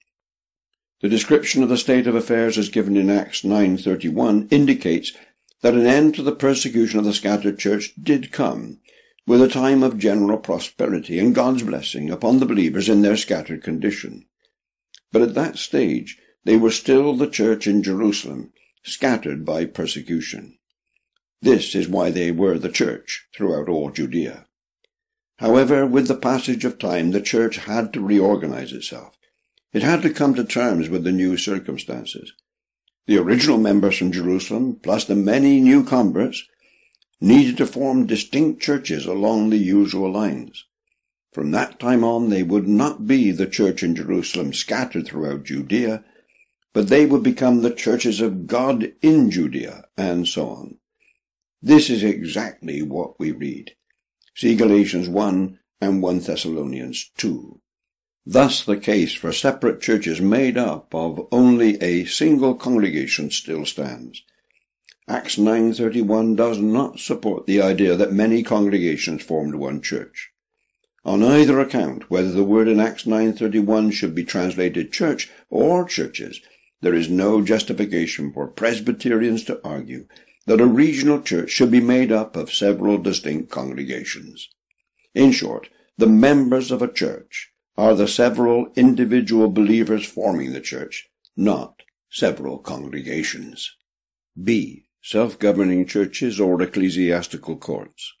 The description of the state of affairs as given in Acts nine thirty-one indicates that an end to the persecution of the scattered church did come, with a time of general prosperity and God's blessing upon the believers in their scattered condition. But at that stage they were still the church in Jerusalem, scattered by persecution. This is why they were the church throughout all Judea. However, with the passage of time, the church had to reorganize itself. It had to come to terms with the new circumstances. The original members from Jerusalem, plus the many new converts, needed to form distinct churches along the usual lines. From that time on, they would not be the church in Jerusalem scattered throughout Judea, but they would become the churches of God in Judea, and so on. This is exactly what we read. See Galatians one and First Thessalonians two. Thus the case for separate churches made up of only a single congregation still stands. Acts nine thirty-one does not support the idea that many congregations formed one church. On either account, whether the word in Acts nine thirty-one should be translated church or churches, there is no justification for Presbyterians to argue that a regional church should be made up of several distinct congregations. In short, the members of a church are the several individual believers forming the church, not several congregations. B. Self-governing churches or ecclesiastical courts.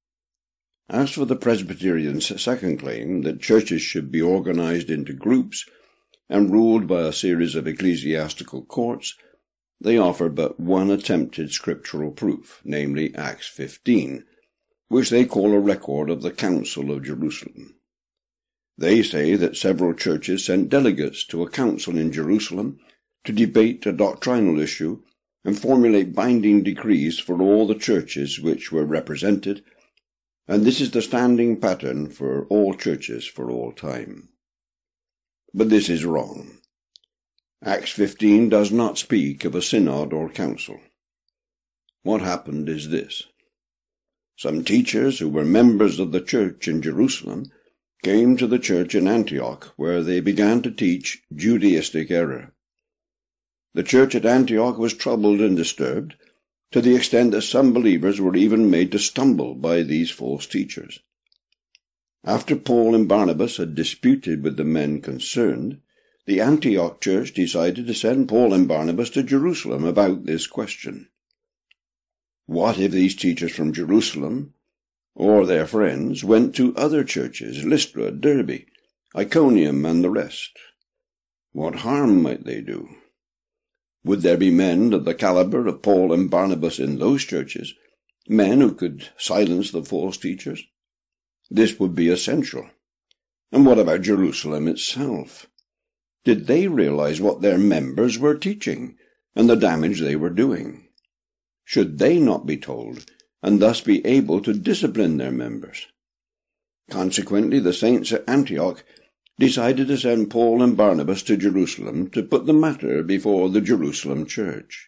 As for the Presbyterians' second claim that churches should be organized into groups and ruled by a series of ecclesiastical courts, they offer but one attempted scriptural proof, namely Acts fifteen, which they call a record of the Council of Jerusalem. They say that several churches sent delegates to a council in Jerusalem to debate a doctrinal issue and formulate binding decrees for all the churches which were represented, and this is the standing pattern for all churches for all time. But this is wrong. Acts fifteen does not speak of a synod or council. What happened is this. Some teachers who were members of the church in Jerusalem came to the church in Antioch, where they began to teach Judaistic error. The church at Antioch was troubled and disturbed, to the extent that some believers were even made to stumble by these false teachers. After Paul and Barnabas had disputed with the men concerned, the Antioch church decided to send Paul and Barnabas to Jerusalem about this question. What if these teachers from Jerusalem, or their friends, went to other churches, Lystra, Derbe, Iconium, and the rest? What harm might they do? Would there be men of the caliber of Paul and Barnabas in those churches, men who could silence the false teachers? This would be essential. And what about Jerusalem itself? Did they realize what their members were teaching, and the damage they were doing? Should they not be told, and thus be able to discipline their members? Consequently, the saints at Antioch decided to send Paul and Barnabas to Jerusalem to put the matter before the Jerusalem church.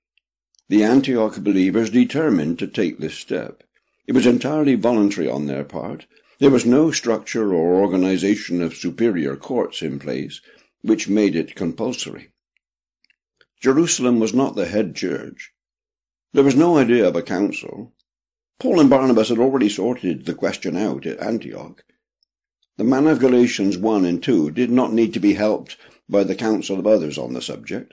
The Antioch believers determined to take this step. It was entirely voluntary on their part. There was no structure or organization of superior courts in place, which made it compulsory. Jerusalem was not the head church. There was no idea of a council. Paul and Barnabas had already sorted the question out at Antioch. The man of Galatians one and two did not need to be helped by the counsel of others on the subject.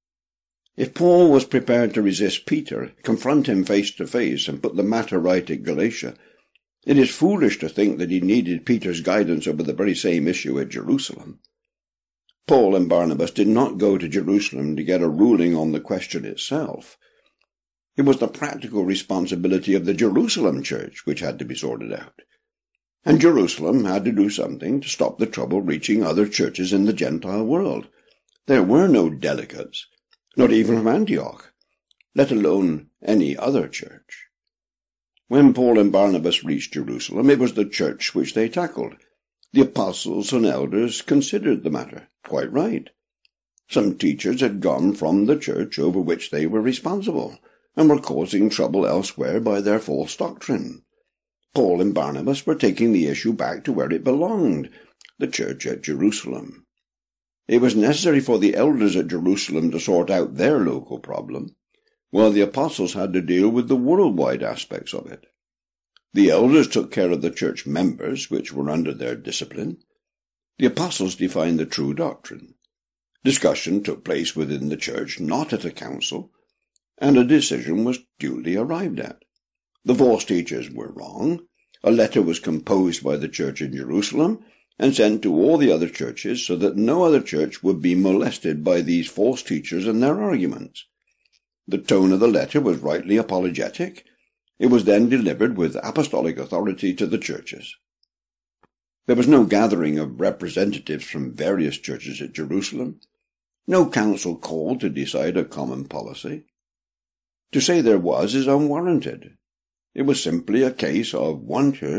If Paul was prepared to resist Peter, confront him face to face, and put the matter right at Galatia, it is foolish to think that he needed Peter's guidance over the very same issue at Jerusalem. Paul and Barnabas did not go to Jerusalem to get a ruling on the question itself. It was the practical responsibility of the Jerusalem church which had to be sorted out. And Jerusalem had to do something to stop the trouble reaching other churches in the Gentile world. There were no delegates, not even from Antioch, let alone any other church. When Paul and Barnabas reached Jerusalem, it was the church which they tackled. The apostles and elders considered the matter. Quite right. Some teachers had gone from the church over which they were responsible, and were causing trouble elsewhere by their false doctrine. Paul and Barnabas were taking the issue back to where it belonged, the church at Jerusalem. It was necessary for the elders at Jerusalem to sort out their local problem, while the apostles had to deal with the worldwide aspects of it. The elders took care of the church members, which were under their discipline. The apostles defined the true doctrine. Discussion took place within the church, not at a council, and a decision was duly arrived at. The false teachers were wrong. A letter was composed by the church in Jerusalem and sent to all the other churches so that no other church would be molested by these false teachers and their arguments. The tone of the letter was rightly apologetic. It was then delivered with apostolic authority to the churches. There was no gathering of representatives from various churches at Jerusalem, no council called to decide a common policy. To say there was is unwarranted. It was simply a case of one church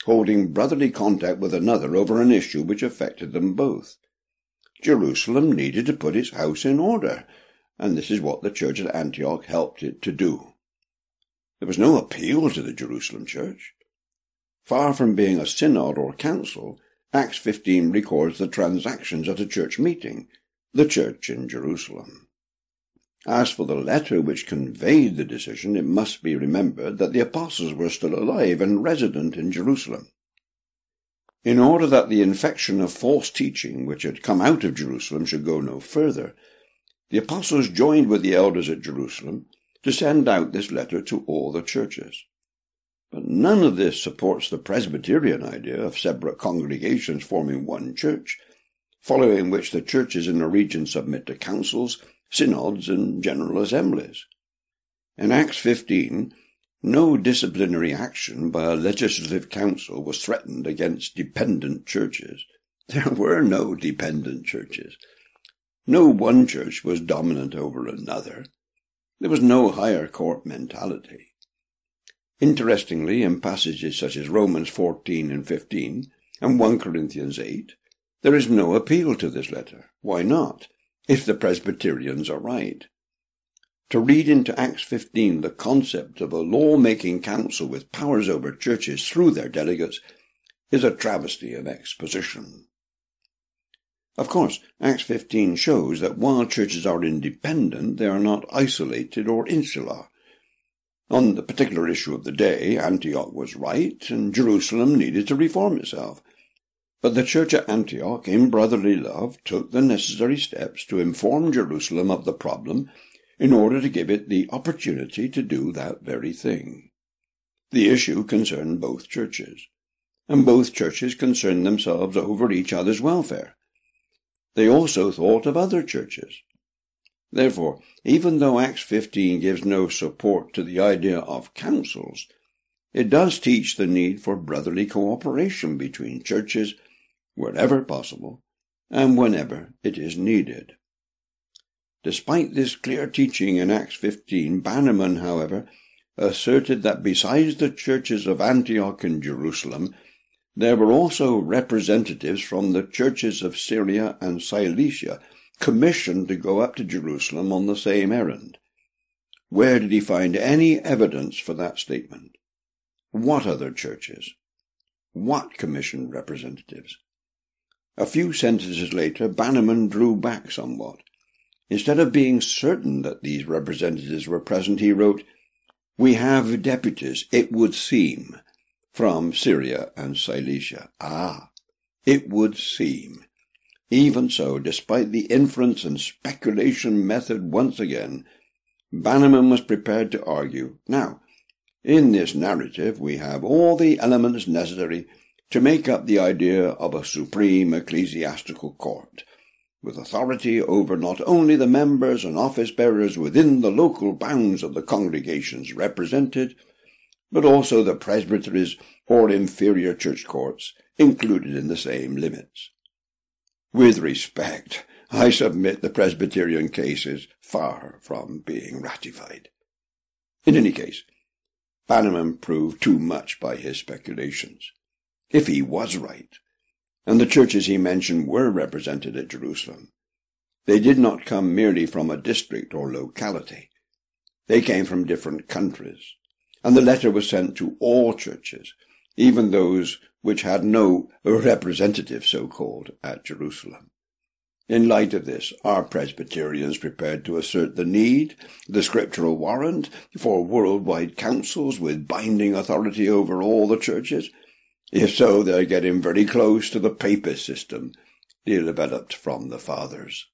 holding brotherly contact with another over an issue which affected them both. Jerusalem needed to put its house in order, and this is what the church at Antioch helped it to do. There was no appeal to the Jerusalem church. Far from being a synod or council, Acts fifteen records the transactions at a church meeting, the church in Jerusalem. As for the letter which conveyed the decision, it must be remembered that the apostles were still alive and resident in Jerusalem. In order that the infection of false teaching which had come out of Jerusalem should go no further, the apostles joined with the elders at Jerusalem to send out this letter to all the churches. But none of this supports the Presbyterian idea of separate congregations forming one church, following which the churches in a region submit to councils, synods, and general assemblies. In Acts fifteen, no disciplinary action by a legislative council was threatened against dependent churches. There were no dependent churches. No one church was dominant over another. There was no higher court mentality. Interestingly, in passages such as Romans fourteen and fifteen and First Corinthians eight, there is no appeal to this letter. Why not, if the Presbyterians are right? To read into Acts fifteen the concept of a law-making council with powers over churches through their delegates is a travesty of exposition. Of course, Acts fifteen shows that while churches are independent, they are not isolated or insular. On the particular issue of the day, Antioch was right, and Jerusalem needed to reform itself. But the church at Antioch, in brotherly love, took the necessary steps to inform Jerusalem of the problem in order to give it the opportunity to do that very thing. The issue concerned both churches, and both churches concerned themselves over each other's welfare. They also thought of other churches. Therefore, even though Acts fifteen gives no support to the idea of councils, it does teach the need for brotherly cooperation between churches wherever possible and whenever it is needed. Despite this clear teaching in Acts fifteen, Bannerman, however, asserted that besides the churches of Antioch and Jerusalem, there were also representatives from the churches of Syria and Cilicia commissioned to go up to Jerusalem on the same errand. Where did he find any evidence for that statement? What other churches? What commissioned representatives? A few sentences later, Bannerman drew back somewhat. Instead of being certain that these representatives were present, he wrote, "We have deputies, it would seem, from Syria and Cilicia." Ah, it would seem. Even so, despite the inference and speculation method once again, Bannerman was prepared to argue, now, in this narrative we have all the elements necessary to make up the idea of a supreme ecclesiastical court, with authority over not only the members and office-bearers within the local bounds of the congregations represented, but also the presbyteries or inferior church courts included in the same limits. With respect, I submit the Presbyterian case is far from being ratified. In any case, Bannerman proved too much by his speculations. If he was right, and the churches he mentioned were represented at Jerusalem, they did not come merely from a district or locality. They came from different countries, and the letter was sent to all churches, even those which had no representative, so-called, at Jerusalem. In light of this, are Presbyterians prepared to assert the need, the scriptural warrant, for worldwide councils with binding authority over all the churches? If so, they're getting very close to the papist system developed from the fathers.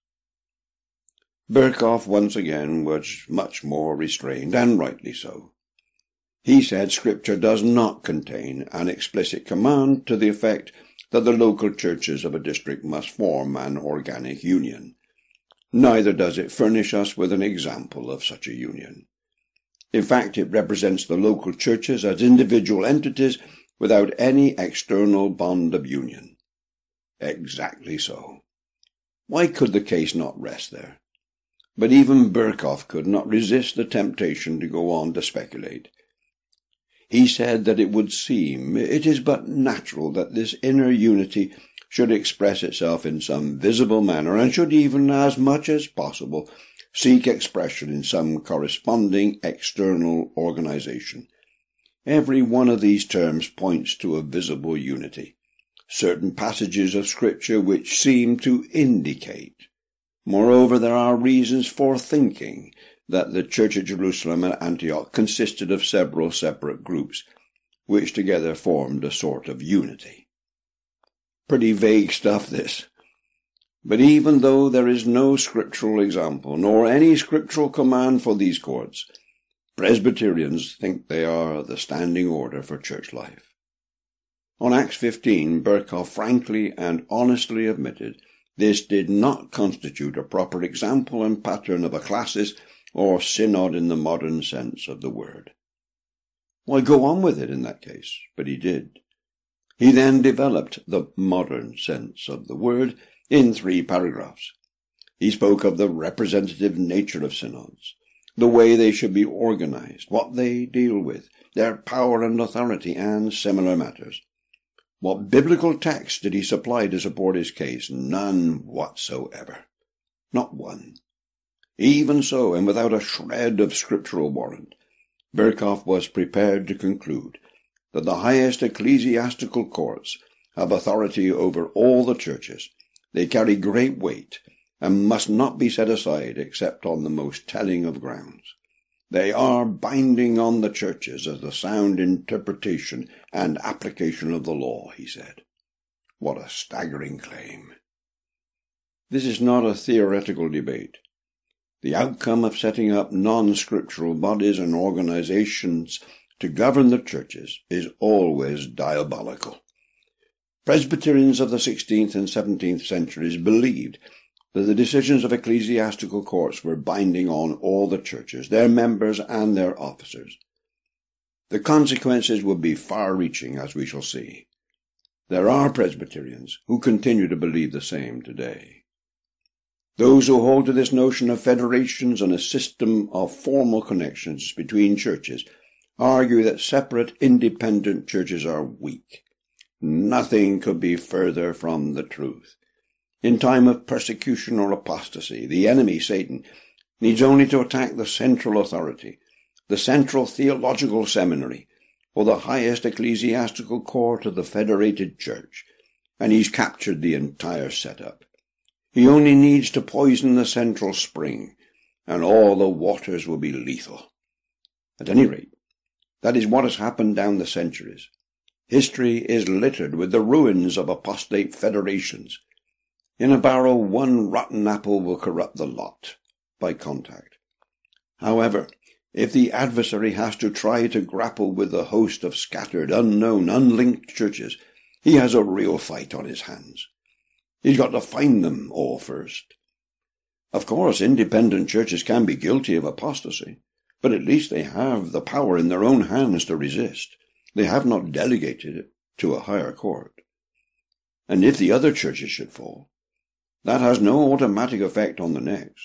Berkhoff once again was much more restrained, and rightly so. He said Scripture does not contain an explicit command to the effect that the local churches of a district must form an organic union. Neither does it furnish us with an example of such a union. In fact, it represents the local churches as individual entities without any external bond of union. Exactly so. Why could the case not rest there? But even Berkhoff could not resist the temptation to go on to speculate. He said that it would seem it is but natural that this inner unity should express itself in some visible manner, and should even, as much as possible, seek expression in some corresponding external organization. Every one of these terms points to a visible unity. Certain passages of Scripture which seem to indicate. Moreover, there are reasons for thinking that the Church at Jerusalem and Antioch consisted of several separate groups, which together formed a sort of unity. Pretty vague stuff, this. But even though there is no scriptural example, nor any scriptural command for these courts, Presbyterians think they are the standing order for church life. On Acts fifteen, Berkhoff frankly and honestly admitted this did not constitute a proper example and pattern of a classis or synod in the modern sense of the word. Why go on with it in that case? But he did. He then developed the modern sense of the word in three paragraphs. He spoke of the representative nature of synods, the way they should be organized, what they deal with, their power and authority, and similar matters. What biblical text did he supply to support his case? None whatsoever. Not one. Even so, and without a shred of scriptural warrant, Berkhoff was prepared to conclude that the highest ecclesiastical courts have authority over all the churches. They carry great weight, and must not be set aside except on the most telling of grounds. They are binding on the churches as the sound interpretation and application of the law, he said. What a staggering claim. This is not a theoretical debate. The outcome of setting up non-scriptural bodies and organizations to govern the churches is always diabolical. Presbyterians of the sixteenth and seventeenth centuries believed that the decisions of ecclesiastical courts were binding on all the churches, their members and their officers. The consequences would be far-reaching, as we shall see. There are Presbyterians who continue to believe the same today. Those who hold to this notion of federations and a system of formal connections between churches argue that separate, independent churches are weak. Nothing could be further from the truth. In time of persecution or apostasy, the enemy, Satan, needs only to attack the central authority, the central theological seminary, or the highest ecclesiastical court of the federated church, and he's captured the entire setup. He only needs to poison the central spring, and all the waters will be lethal. At any rate, that is what has happened down the centuries. History is littered with the ruins of apostate federations. In a barrel, one rotten apple will corrupt the lot by contact. However, if the adversary has to try to grapple with the host of scattered, unknown, unlinked churches, he has a real fight on his hands. He's got to find them all first. Of course, independent churches can be guilty of apostasy, but at least they have the power in their own hands to resist. They have not delegated it to a higher court. And if the other churches should fall, that has no automatic effect on the next.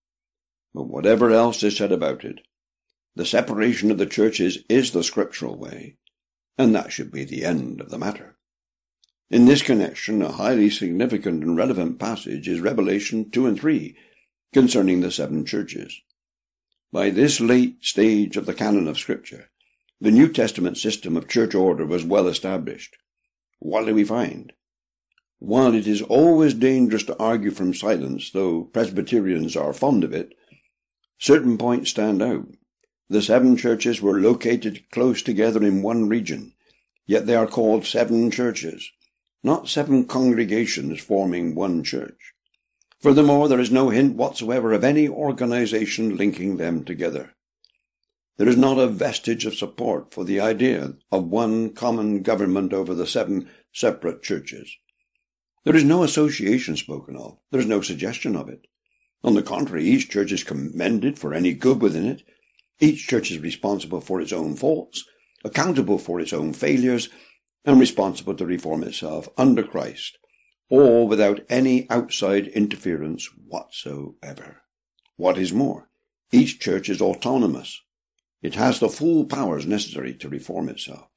But whatever else is said about it, the separation of the churches is the scriptural way, and that should be the end of the matter. In this connection, a highly significant and relevant passage is Revelation two and three, concerning the seven churches. By this late stage of the canon of Scripture, the New Testament system of church order was well established. What do we find? While it is always dangerous to argue from silence, though Presbyterians are fond of it, certain points stand out. The seven churches were located close together in one region, yet they are called seven churches, not seven congregations forming one church. Furthermore, there is no hint whatsoever of any organization linking them together. There is not a vestige of support for the idea of one common government over the seven separate churches. There is no association spoken of. There is no suggestion of it. On the contrary, each church is commended for any good within it. Each church is responsible for its own faults, accountable for its own failures, and responsible to reform itself under Christ, all without any outside interference whatsoever. What is more, each church is autonomous. it has the full powers necessary to reform itself.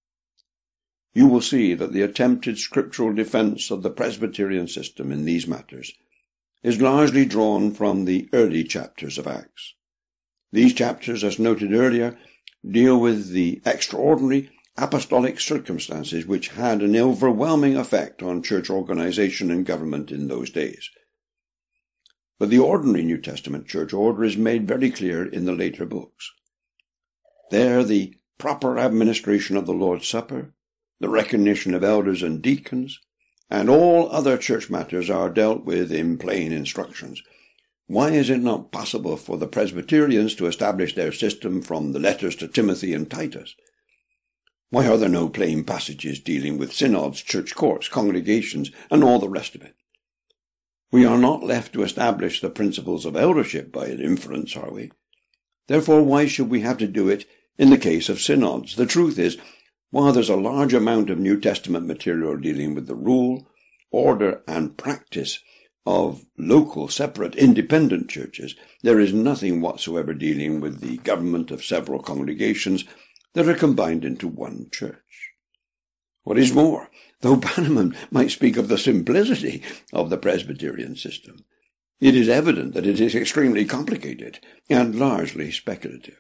You will see that the attempted scriptural defense of the Presbyterian system in these matters is largely drawn from the early chapters of Acts. These chapters, as noted earlier, deal with the extraordinary apostolic circumstances which had an overwhelming effect on church organization and government in those days. But the ordinary New Testament church order is made very clear in the later books. There, the proper administration of the Lord's Supper, the recognition of elders and deacons, and all other church matters are dealt with in plain instructions. Why is it not possible for the Presbyterians to establish their system from the letters to Timothy and Titus? Why are there no plain passages dealing with synods, church courts, congregations, and all the rest of it? We are not left to establish the principles of eldership by inference, are we? Therefore, why should we have to do it in the case of synods? The truth is, while there's a large amount of New Testament material dealing with the rule, order, and practice of local, separate, independent churches, there is nothing whatsoever dealing with the government of several congregations that are combined into one church. What is more, though Bannerman might speak of the simplicity of the Presbyterian system, it is evident that it is extremely complicated and largely speculative.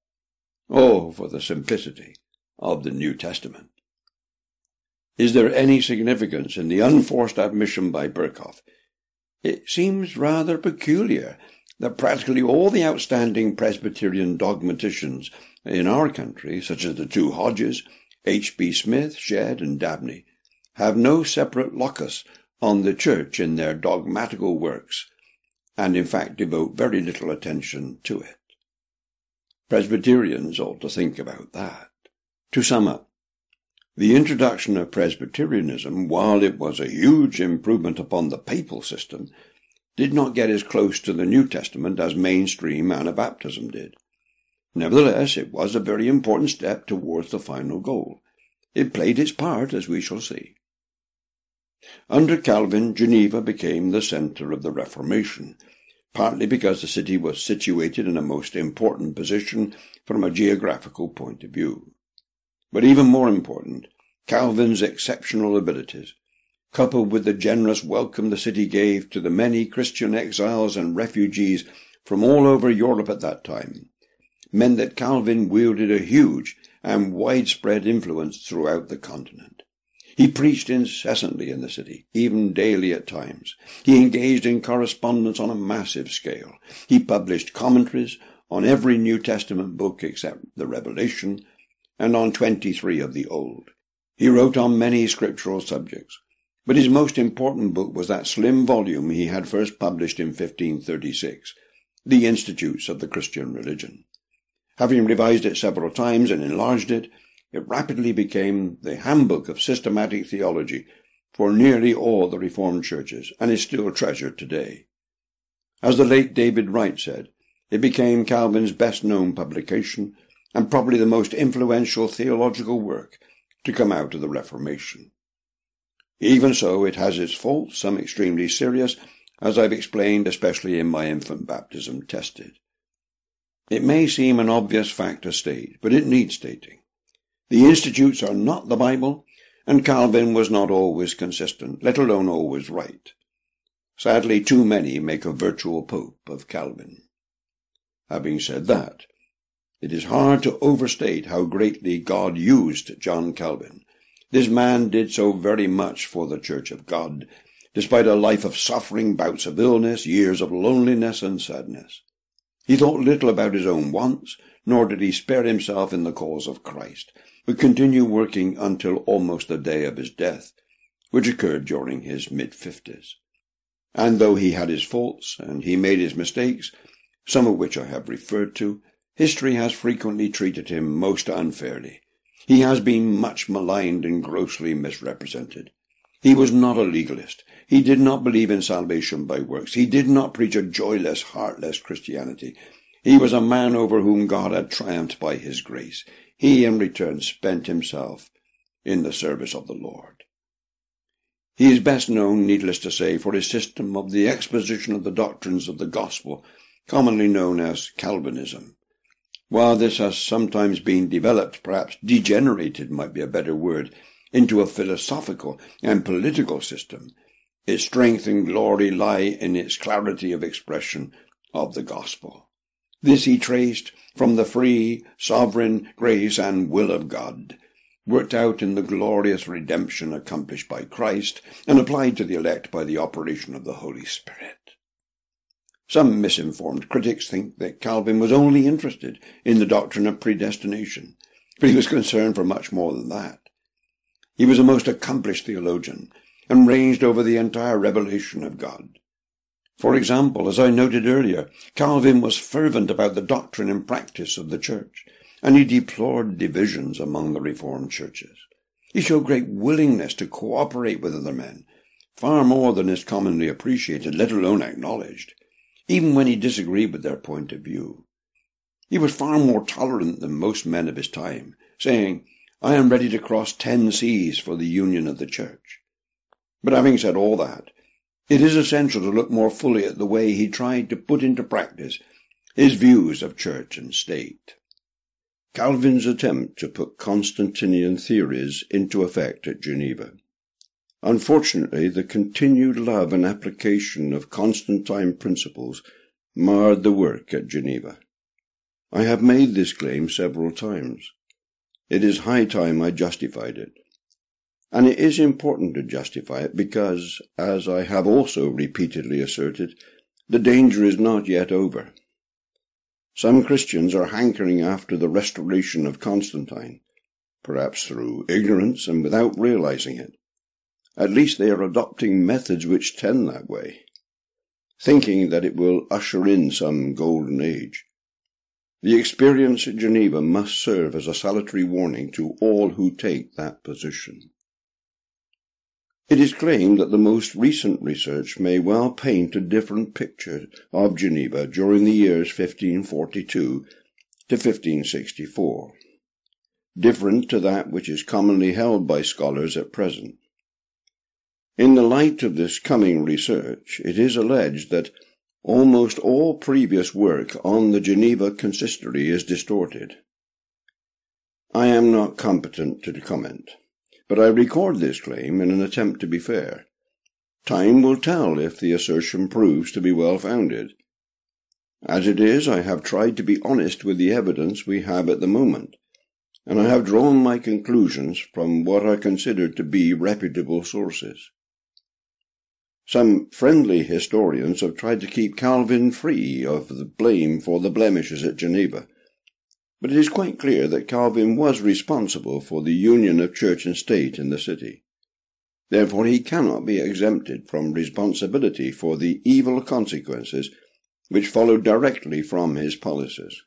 Oh, for the simplicity of the New Testament. Is there any significance in the unforced admission by Berkhoff? It seems rather peculiar that practically all the outstanding Presbyterian dogmaticians in our country, such as the two Hodges, H B Smith, Shedd, and Dabney, have no separate locus on the church in their dogmatical works, and in fact devote very little attention to it. Presbyterians ought to think about that. To sum up, the introduction of Presbyterianism, while it was a huge improvement upon the papal system, did not get as close to the New Testament as mainstream Anabaptism did. Nevertheless, it was a very important step towards the final goal. It played its part, as we shall see. Under Calvin, Geneva became the centre of the Reformation, partly because the city was situated in a most important position from a geographical point of view. But even more important, Calvin's exceptional abilities, coupled with the generous welcome the city gave to the many Christian exiles and refugees from all over Europe at that time, meant that Calvin wielded a huge and widespread influence throughout the continent. He preached incessantly in the city, even daily at times. He engaged in correspondence on a massive scale. He published commentaries on every New Testament book except the Revelation, and on twenty-three of the Old. He wrote on many scriptural subjects, but his most important book was that slim volume he had first published in fifteen thirty-six, The Institutes of the Christian Religion. Having revised it several times and enlarged it, it rapidly became the handbook of systematic theology for nearly all the Reformed churches, and is still treasured today. As the late David Wright said, it became Calvin's best-known publication, and probably the most influential theological work to come out of the Reformation. Even so, it has its faults, some extremely serious, as I've explained, especially in my Infant Baptism Tested. It may seem an obvious fact to state, but it needs stating. The Institutes are not the Bible, and Calvin was not always consistent, let alone always right. Sadly, too many make a virtual pope of Calvin. Having said that, it is hard to overstate how greatly God used John Calvin. This man did so very much for the Church of God, despite a life of suffering, bouts of illness, years of loneliness and sadness. He thought little about his own wants, nor did he spare himself in the cause of Christ, but continued working until almost the day of his death, which occurred during his mid-fifties. And though he had his faults, and he made his mistakes, some of which I have referred to, history has frequently treated him most unfairly. He has been much maligned and grossly misrepresented. He was not a legalist. He did not believe in salvation by works. He did not preach a joyless, heartless Christianity. He was a man over whom God had triumphed by his grace. He, in return, spent himself in the service of the Lord. He is best known, needless to say, for his system of the exposition of the doctrines of the gospel, commonly known as Calvinism. While this has sometimes been developed, perhaps degenerated might be a better word, into a philosophical and political system, its strength and glory lie in its clarity of expression of the gospel. This he traced from the free, sovereign grace and will of God, worked out in the glorious redemption accomplished by Christ and applied to the elect by the operation of the Holy Spirit. Some misinformed critics think that Calvin was only interested in the doctrine of predestination, but he was concerned for much more than that. He was a most accomplished theologian and ranged over the entire revelation of God. For example, as I noted earlier, Calvin was fervent about the doctrine and practice of the church, and he deplored divisions among the Reformed churches. He showed great willingness to cooperate with other men, far more than is commonly appreciated, let alone acknowledged, even when he disagreed with their point of view. He was far more tolerant than most men of his time, saying, "I am ready to cross ten seas for the union of the church." But having said all that, it is essential to look more fully at the way he tried to put into practice his views of church and state. Calvin's attempt to put Constantinian theories into effect at Geneva. Unfortunately, the continued love and application of Constantine principles marred the work at Geneva. I have made this claim several times. It is high time I justified it. And it is important to justify it because, as I have also repeatedly asserted, the danger is not yet over. Some Christians are hankering after the restoration of Constantine, perhaps through ignorance and without realizing it. At least they are adopting methods which tend that way, thinking that it will usher in some golden age. The experience at Geneva must serve as a salutary warning to all who take that position. It is claimed that the most recent research may well paint a different picture of Geneva during the years fifteen forty-two to fifteen sixty-four, different to that which is commonly held by scholars at present. In the light of this coming research, it is alleged that almost all previous work on the Geneva Consistory is distorted. I am not competent to comment, but I record this claim in an attempt to be fair. Time will tell if the assertion proves to be well-founded. As it is, I have tried to be honest with the evidence we have at the moment, and I have drawn my conclusions from what I consider to be reputable sources. Some friendly historians have tried to keep Calvin free of the blame for the blemishes at Geneva, but it is quite clear that Calvin was responsible for the union of church and state in the city. Therefore he cannot be exempted from responsibility for the evil consequences which followed directly from his policies.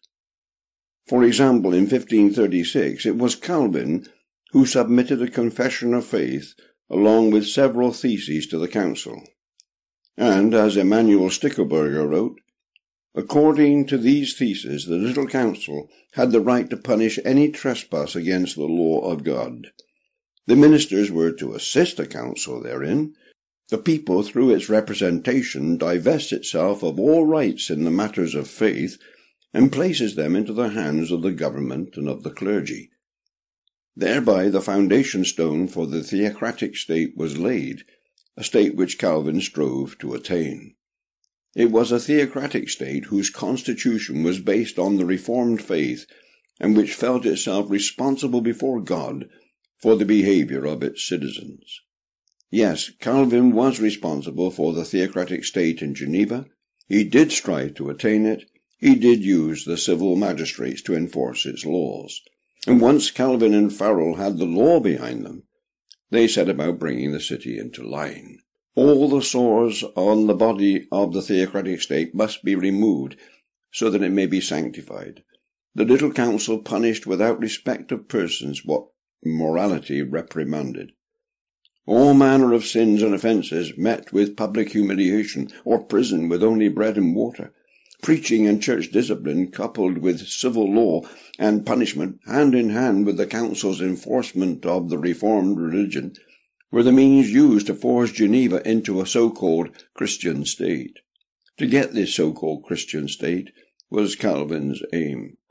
For example, in fifteen thirty-six, it was Calvin who submitted a confession of faith along with several theses to the council. And, as Emanuel Stickelberger wrote, according to these theses, the little council had the right to punish any trespass against the law of God. The ministers were to assist the council therein. The people, through its representation, divests itself of all rights in the matters of faith and places them into the hands of the government and of the clergy. Thereby the foundation stone for the theocratic state was laid, a state which Calvin strove to attain. It was a theocratic state whose constitution was based on the Reformed faith and which felt itself responsible before God for the behavior of its citizens. Yes, Calvin was responsible for the theocratic state in Geneva. He did strive to attain it. He did use the civil magistrates to enforce its laws. And once Calvin and Farel had the law behind them, they set about bringing the city into line. All the sores on the body of the theocratic state must be removed so that it may be sanctified. The little council punished without respect of persons what morality reprimanded. All manner of sins and offences met with public humiliation, or prison with only bread and water. Preaching and church discipline, coupled with civil law and punishment, hand in hand with the council's enforcement of the Reformed religion, were the means used to force Geneva into a so-called Christian state. To get this so-called Christian state was Calvin's aim.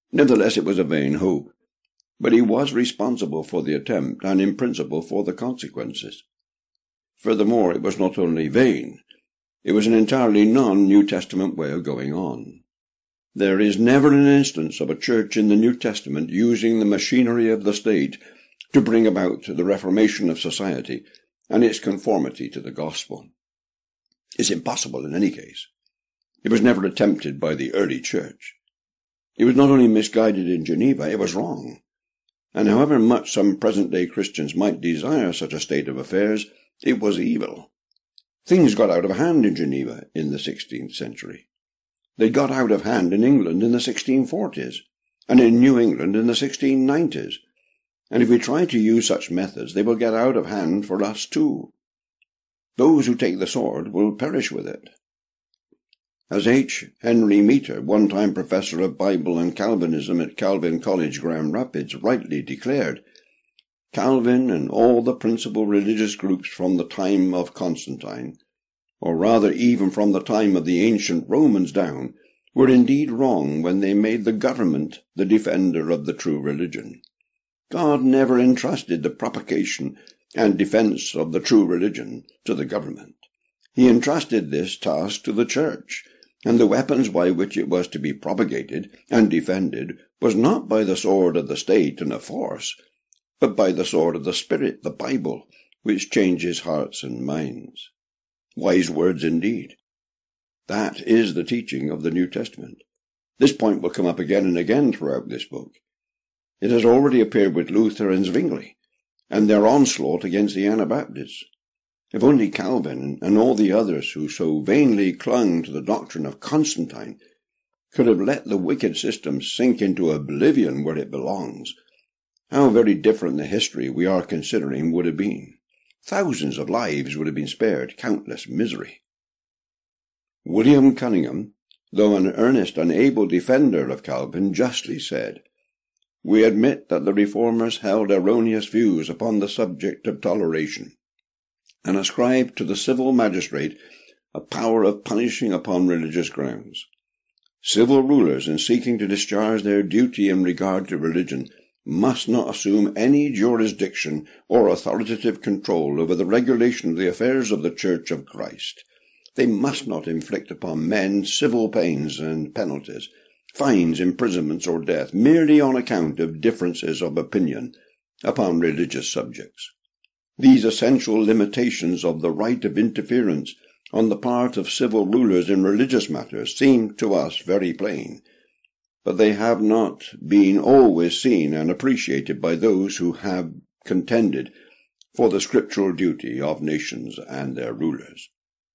Nevertheless, it was a vain hope. But he was responsible for the attempt, and in principle for the consequences. Furthermore, it was not only vain, it was an entirely non-New Testament way of going on. There is never an instance of a church in the New Testament using the machinery of the state to bring about the reformation of society and its conformity to the gospel. It's impossible in any case. It was never attempted by the early church. It was not only misguided in Geneva, it was wrong. And however much some present-day Christians might desire such a state of affairs, it was evil. Things got out of hand in Geneva in the sixteenth century. They got out of hand in England in the sixteen forties, and in New England in the sixteen nineties. And if we try to use such methods, they will get out of hand for us too. Those who take the sword will perish with it. As H. Henry Meter, one-time professor of Bible and Calvinism at Calvin College, Grand Rapids, rightly declared, Calvin and all the principal religious groups from the time of Constantine, or rather even from the time of the ancient Romans down, were indeed wrong when they made the government the defender of the true religion. God never entrusted the propagation and defense of the true religion to the government. He entrusted this task to the church, and the weapons by which it was to be propagated and defended was not by the sword of the state and of force, but by the sword of the Spirit, the Bible, which changes hearts and minds. Wise words indeed. That is the teaching of the New Testament. This point will come up again and again throughout this book. It has already appeared with Luther and Zwingli, and their onslaught against the Anabaptists. If only Calvin and all the others who so vainly clung to the doctrine of Constantine could have let the wicked system sink into oblivion where it belongs, how very different the history we are considering would have been. Thousands of lives would have been spared, countless misery. William Cunningham, though an earnest and able defender of Calvin, justly said, "We admit that the Reformers held erroneous views upon the subject of toleration, and ascribed to the civil magistrate a power of punishing upon religious grounds. Civil rulers, in seeking to discharge their duty in regard to religion, must not assume any jurisdiction or authoritative control over the regulation of the affairs of the Church of Christ. They must not inflict upon men civil pains and penalties, fines, imprisonments, or death, merely on account of differences of opinion upon religious subjects. These essential limitations of the right of interference on the part of civil rulers in religious matters seem to us very plain, but they have not been always seen and appreciated by those who have contended for the scriptural duty of nations and their rulers."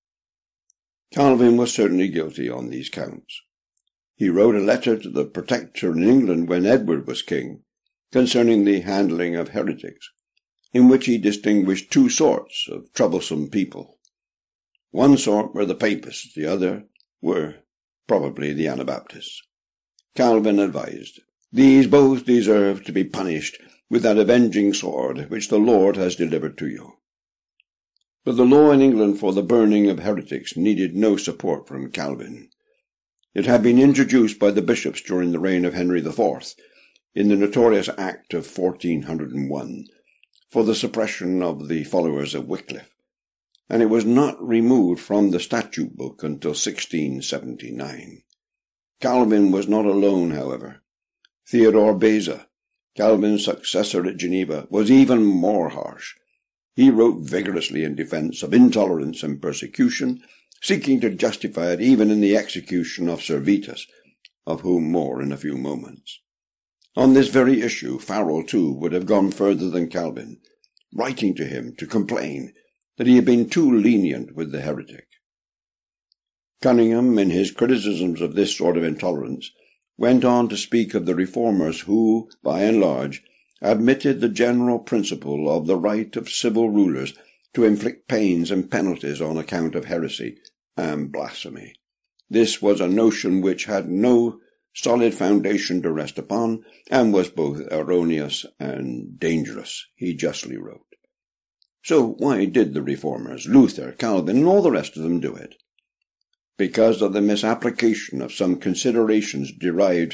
Calvin was certainly guilty on these counts. He wrote a letter to the Protector in England when Edward was king, concerning the handling of heretics, in which he distinguished two sorts of troublesome people. One sort were the Papists, the other were probably the Anabaptists. Calvin advised, "These both deserve to be punished with that avenging sword which the Lord has delivered to you." But the law in England for the burning of heretics needed no support from Calvin. It had been introduced by the bishops during the reign of Henry the Fourth, in the notorious Act of fourteen oh one, for the suppression of the followers of Wycliffe, and it was not removed from the statute book until sixteen seventy-nine. Calvin was not alone, however. Theodore Beza, Calvin's successor at Geneva, was even more harsh. He wrote vigorously in defense of intolerance and persecution, seeking to justify it even in the execution of Servetus, of whom more in a few moments. On this very issue, Farel, too, would have gone further than Calvin, writing to him to complain that he had been too lenient with the heretic. Cunningham, in his criticisms of this sort of intolerance, went on to speak of the Reformers who, by and large, admitted the general principle of the right of civil rulers to inflict pains and penalties on account of heresy and blasphemy. This was a notion which had no solid foundation to rest upon, and was both erroneous and dangerous, he justly wrote. So why did the Reformers, Luther, Calvin, and all the rest of them do it? Because of the misapplication of some considerations derived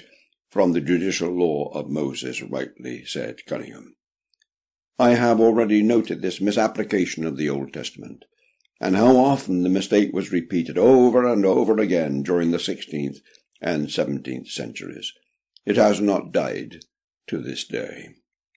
from the judicial law of Moses, rightly said Cunningham. I have already noted this misapplication of the Old Testament, and how often the mistake was repeated over and over again during the sixteenth and seventeenth centuries. It has not died to this day.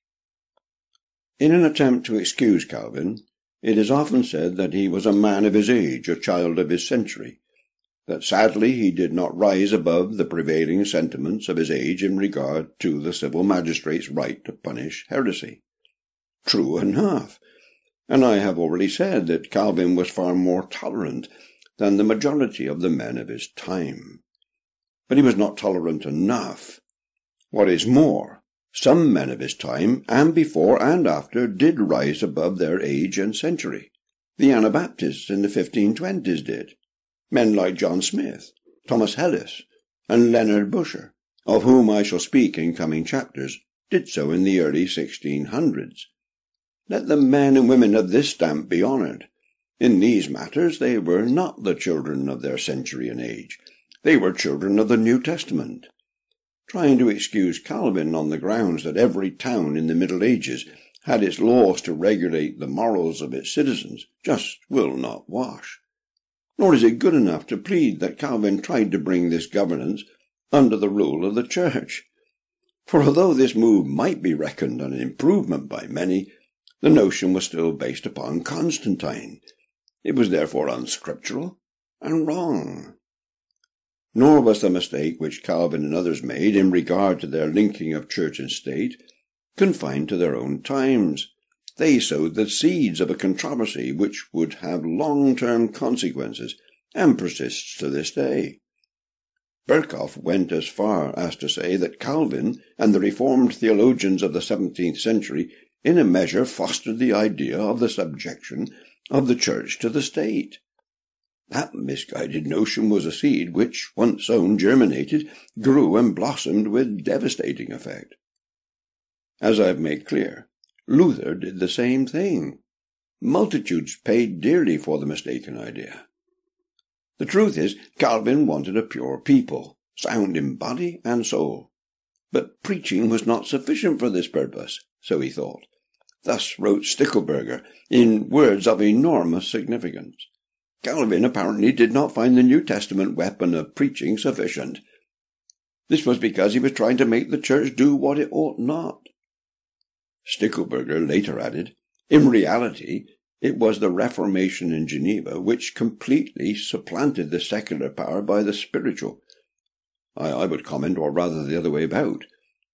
In an attempt to excuse Calvin, it is often said that he was a man of his age, a child of his century, that sadly he did not rise above the prevailing sentiments of his age in regard to the civil magistrate's right to punish heresy. True enough, and I have already said that Calvin was far more tolerant than the majority of the men of his time. But he was not tolerant enough. What is more, some men of his time, and before and after, did rise above their age and century. The Anabaptists in the fifteen twenties did. Men like John Smith, Thomas Hellis, and Leonard Busher, of whom I shall speak in coming chapters, did so in the early sixteen hundreds. Let the men and women of this stamp be honoured. In these matters they were not the children of their century and age. They were children of the New Testament. Trying to excuse Calvin on the grounds that every town in the Middle Ages had its laws to regulate the morals of its citizens just will not wash. Nor is it good enough to plead that Calvin tried to bring this governance under the rule of the Church. For although this move might be reckoned an improvement by many, the notion was still based upon Constantine. It was therefore unscriptural and wrong. Nor was the mistake which Calvin and others made in regard to their linking of church and state confined to their own times. They sowed the seeds of a controversy which would have long-term consequences and persists to this day. Berkhoff went as far as to say that Calvin and the Reformed theologians of the seventeenth century in a measure fostered the idea of the subjection of the church to the state. That misguided notion was a seed which, once sown, germinated, grew, and blossomed with devastating effect. As I have made clear, Luther did the same thing. Multitudes paid dearly for the mistaken idea. The truth is, Calvin wanted a pure people, sound in body and soul. But preaching was not sufficient for this purpose, so he thought. Thus wrote Stickelberger, in words of enormous significance. Calvin apparently did not find the New Testament weapon of preaching sufficient. This was because he was trying to make the church do what it ought not. Stickelberger later added, in reality, it was the Reformation in Geneva which completely supplanted the secular power by the spiritual. I, I would comment, or rather the other way about.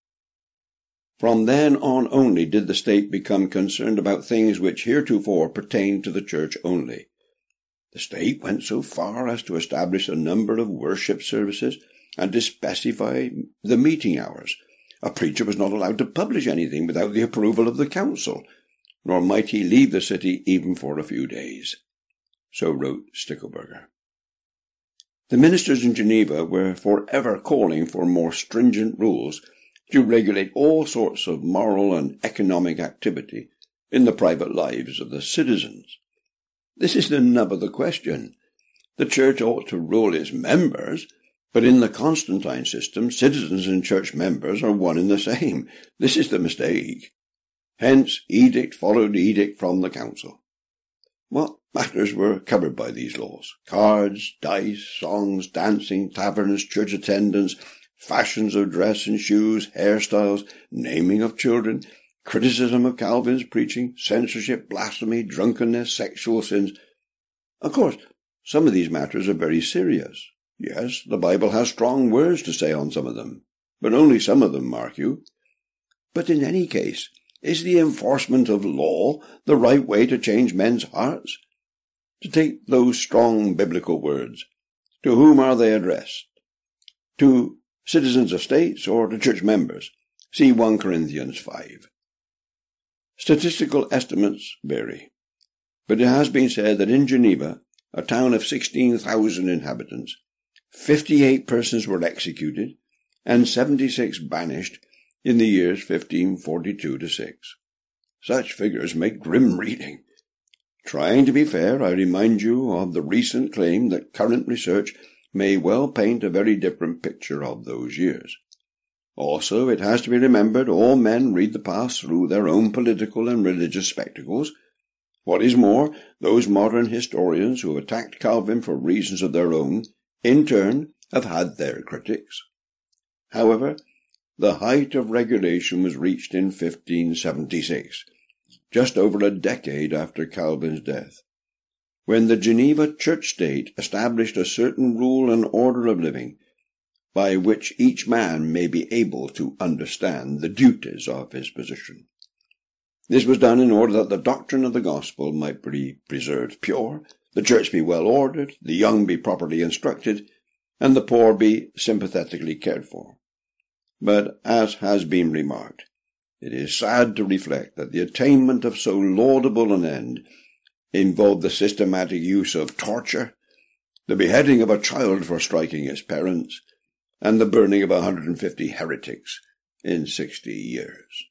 From then on only did the state become concerned about things which heretofore pertained to the church only. The state went so far as to establish a number of worship services and to specify the meeting hours. A preacher was not allowed to publish anything without the approval of the council, nor might he leave the city even for a few days. So wrote Stickelberger. The ministers in Geneva were forever calling for more stringent rules to regulate all sorts of moral and economic activity in the private lives of the citizens. This is the nub of the question. The church ought to rule its members, but in the Constantine system, citizens and church members are one and the same. This is the mistake. Hence, edict followed edict from the council. What matters were covered by these laws? Cards, dice, songs, dancing, taverns, church attendance, fashions of dress and shoes, hairstyles, naming of children, criticism of Calvin's preaching, censorship, blasphemy, drunkenness, sexual sins. Of course, some of these matters are very serious. Yes, the Bible has strong words to say on some of them, but only some of them, mark you. But in any case, is the enforcement of law the right way to change men's hearts? To take those strong biblical words, to whom are they addressed? To citizens of states or to church members? See First Corinthians five. Statistical estimates vary, but it has been said that in Geneva, a town of sixteen thousand inhabitants, fifty-eight persons were executed and seventy-six banished in the years fifteen forty-two to six. Such figures make grim reading. Trying to be fair, I remind you of the recent claim that current research may well paint a very different picture of those years. Also, it has to be remembered all men read the past through their own political and religious spectacles. What is more, those modern historians who have attacked Calvin for reasons of their own, in turn, have had their critics. However, the height of regulation was reached in fifteen seventy-six, just over a decade after Calvin's death, when the Geneva church-state established a certain rule and order of living by which each man may be able to understand the duties of his position. This was done in order that the doctrine of the gospel might be preserved pure, the church be well ordered, the young be properly instructed, and the poor be sympathetically cared for. But, as has been remarked, it is sad to reflect that the attainment of so laudable an end involved the systematic use of torture, the beheading of a child for striking its parents, and the burning of one hundred fifty heretics in sixty years.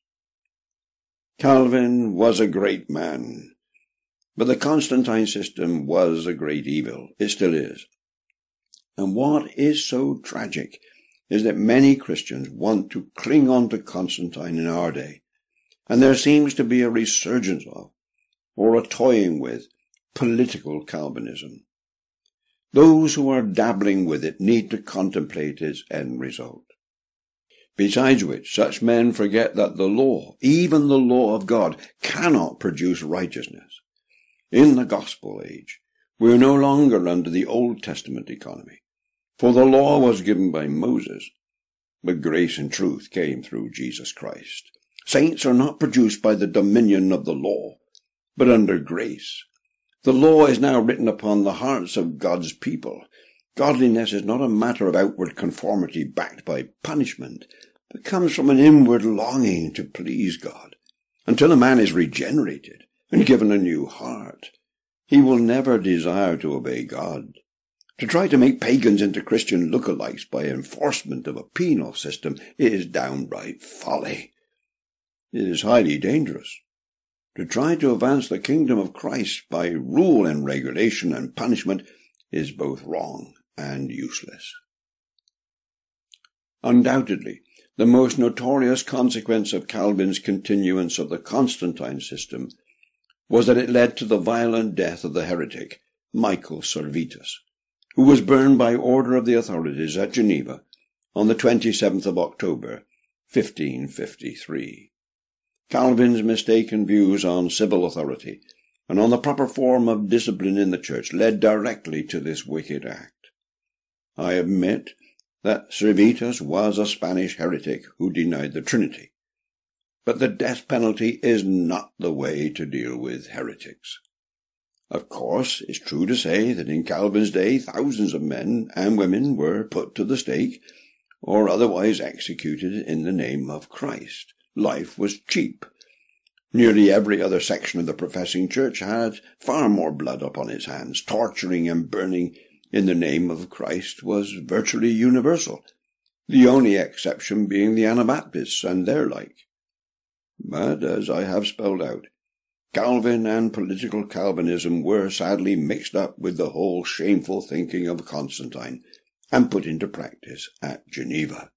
Calvin was a great man, but the Constantine system was a great evil. It still is. And what is so tragic is that many Christians want to cling on to Constantine in our day, and there seems to be a resurgence of, or a toying with, political Calvinism. Those who are dabbling with it need to contemplate its end result. Besides which, such men forget that the law, even the law of God, cannot produce righteousness. In the gospel age, we are no longer under the Old Testament economy, for the law was given by Moses, but grace and truth came through Jesus Christ. Saints are not produced by the dominion of the law, but under grace. The law is now written upon the hearts of God's people. Godliness is not a matter of outward conformity backed by punishment, but comes from an inward longing to please God. Until a man is regenerated and given a new heart, he will never desire to obey God. To try to make pagans into Christian lookalikes by enforcement of a penal system is downright folly. It is highly dangerous. To try to advance the kingdom of Christ by rule and regulation and punishment is both wrong and useless. Undoubtedly, the most notorious consequence of Calvin's continuance of the Constantine system was that it led to the violent death of the heretic, Michael Servetus, who was burned by order of the authorities at Geneva on the twenty-seventh of October, fifteen fifty-three. Calvin's mistaken views on civil authority and on the proper form of discipline in the church led directly to this wicked act. I admit that Servetus was a Spanish heretic who denied the Trinity, but the death penalty is not the way to deal with heretics. Of course, it's true to say that in Calvin's day thousands of men and women were put to the stake or otherwise executed in the name of Christ. Life was cheap. Nearly every other section of the professing church had far more blood upon its hands. Torturing and burning in the name of Christ was virtually universal, the only exception being the Anabaptists and their like. But, as I have spelled out, Calvin and political Calvinism were sadly mixed up with the whole shameful thinking of Constantine and put into practice at Geneva.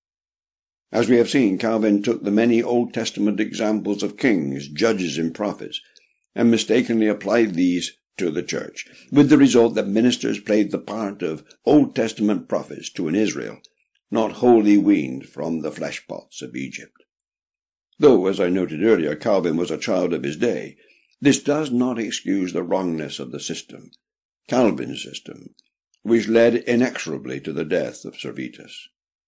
As we have seen, Calvin took the many Old Testament examples of kings, judges, and prophets, and mistakenly applied these to the church, with the result that ministers played the part of Old Testament prophets to an Israel not wholly weaned from the fleshpots of Egypt. Though, as I noted earlier, Calvin was a child of his day, this does not excuse the wrongness of the system, Calvin's system, which led inexorably to the death of Servetus.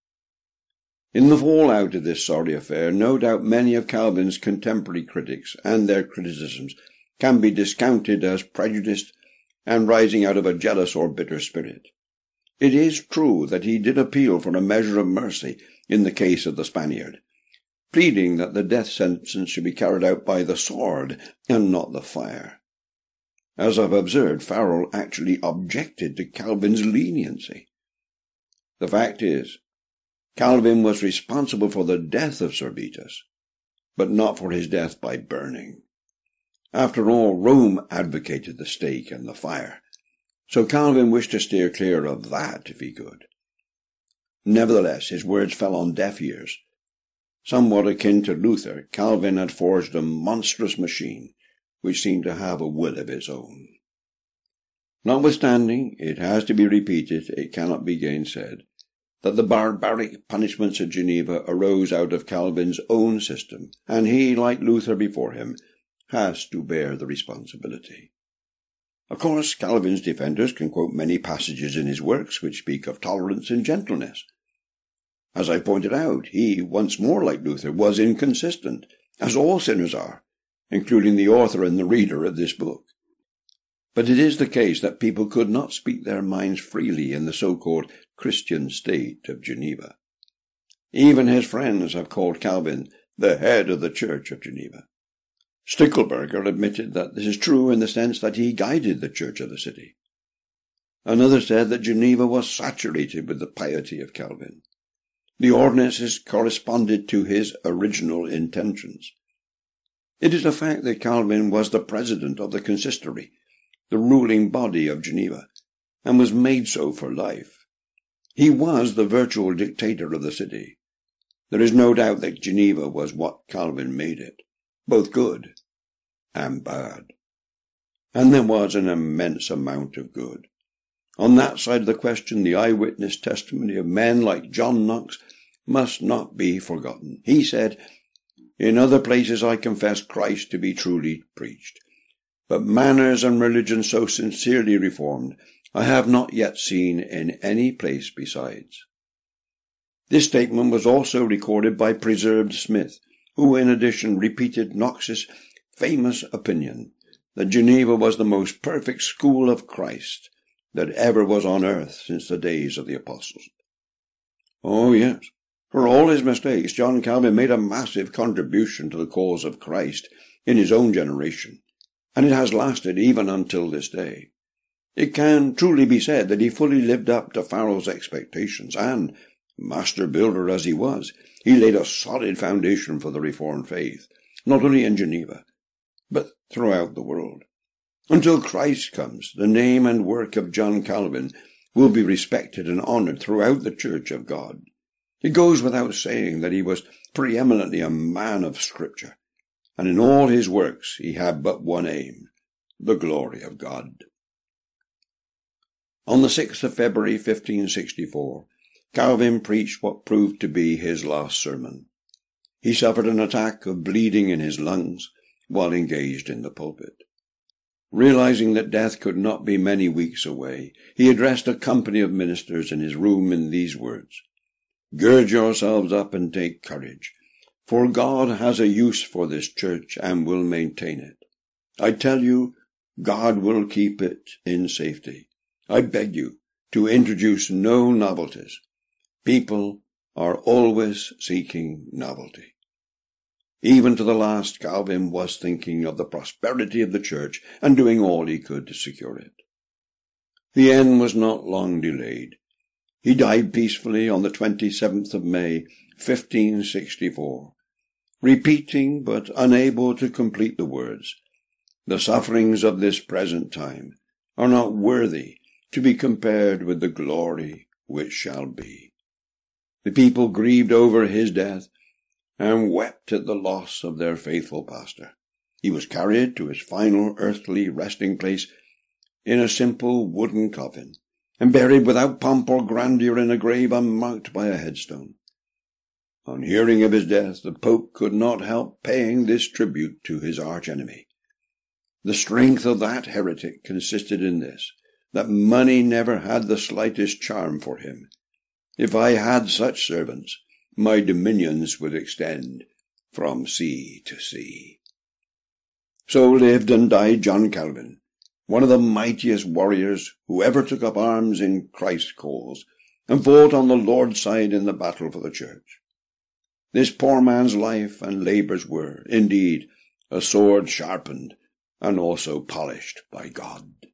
In the fallout of this sorry affair, no doubt many of Calvin's contemporary critics and their criticisms can be discounted as prejudiced and rising out of a jealous or bitter spirit. It is true that he did appeal for a measure of mercy in the case of the Spaniard, pleading that the death sentence should be carried out by the sword and not the fire. As I've observed, Farel actually objected to Calvin's leniency. The fact is, Calvin was responsible for the death of Servetus, but not for his death by burning. After all, Rome advocated the stake and the fire, so Calvin wished to steer clear of that if he could. Nevertheless, his words fell on deaf ears. Somewhat akin to Luther, Calvin had forged a monstrous machine which seemed to have a will of its own. Notwithstanding, it has to be repeated, it cannot be gainsaid, that the barbaric punishments at Geneva arose out of Calvin's own system, and he, like Luther before him, has to bear the responsibility. Of course, Calvin's defenders can quote many passages in his works which speak of tolerance and gentleness. As I pointed out, he, once more like Luther, was inconsistent, as all sinners are, including the author and the reader of this book. But it is the case that people could not speak their minds freely in the so-called Christian state of Geneva. Even his friends have called Calvin the head of the Church of Geneva. Stickelberger admitted that this is true in the sense that he guided the church of the city. Another said that Geneva was saturated with the piety of Calvin. The ordinances corresponded to his original intentions. It is a fact that Calvin was the president of the consistory, the ruling body of Geneva, and was made so for life. He was the virtual dictator of the city. There is no doubt that Geneva was what Calvin made it, both good and bad. And there was an immense amount of good. On that side of the question, the eyewitness testimony of men like John Knox must not be forgotten. He said, "In other places I confess Christ to be truly preached, but manners and religion so sincerely reformed I have not yet seen in any place besides." This statement was also recorded by Preserved Smith, who in addition repeated Knox's famous opinion that Geneva was the most perfect school of Christ that ever was on earth since the days of the apostles. Oh yes, for all his mistakes, John Calvin made a massive contribution to the cause of Christ in his own generation, and it has lasted even until this day. It can truly be said that he fully lived up to Farel's expectations, and, master builder as he was, he laid a solid foundation for the Reformed faith, not only in Geneva, but throughout the world. Until Christ comes, the name and work of John Calvin will be respected and honoured throughout the Church of God. It goes without saying that he was preeminently a man of Scripture, and in all his works he had but one aim, the glory of God. On the sixth of February fifteen sixty-four, Calvin preached what proved to be his last sermon. He suffered an attack of bleeding in his lungs while engaged in the pulpit. Realizing that death could not be many weeks away, he addressed a company of ministers in his room in these words: "Gird yourselves up and take courage, for God has a use for this church and will maintain it. I tell you, God will keep it in safety. I beg you to introduce no novelties. People are always seeking novelty." Even to the last, Calvin was thinking of the prosperity of the church and doing all he could to secure it. The end was not long delayed. He died peacefully on the twenty-seventh of May, fifteen sixty-four, repeating but unable to complete the words, "The sufferings of this present time are not worthy to be compared with the glory which shall be." The people grieved over his death and wept at the loss of their faithful pastor. He was carried to his final earthly resting place in a simple wooden coffin, and buried without pomp or grandeur in a grave unmarked by a headstone. On hearing of his death, the Pope could not help paying this tribute to his arch-enemy. The strength of that heretic consisted in this, that money never had the slightest charm for him. "If I had such servants, my dominions would extend from sea to sea." So lived and died John Calvin, one of the mightiest warriors who ever took up arms in Christ's cause, and fought on the Lord's side in the battle for the church. This poor man's life and labours were, indeed, a sword sharpened and also polished by God.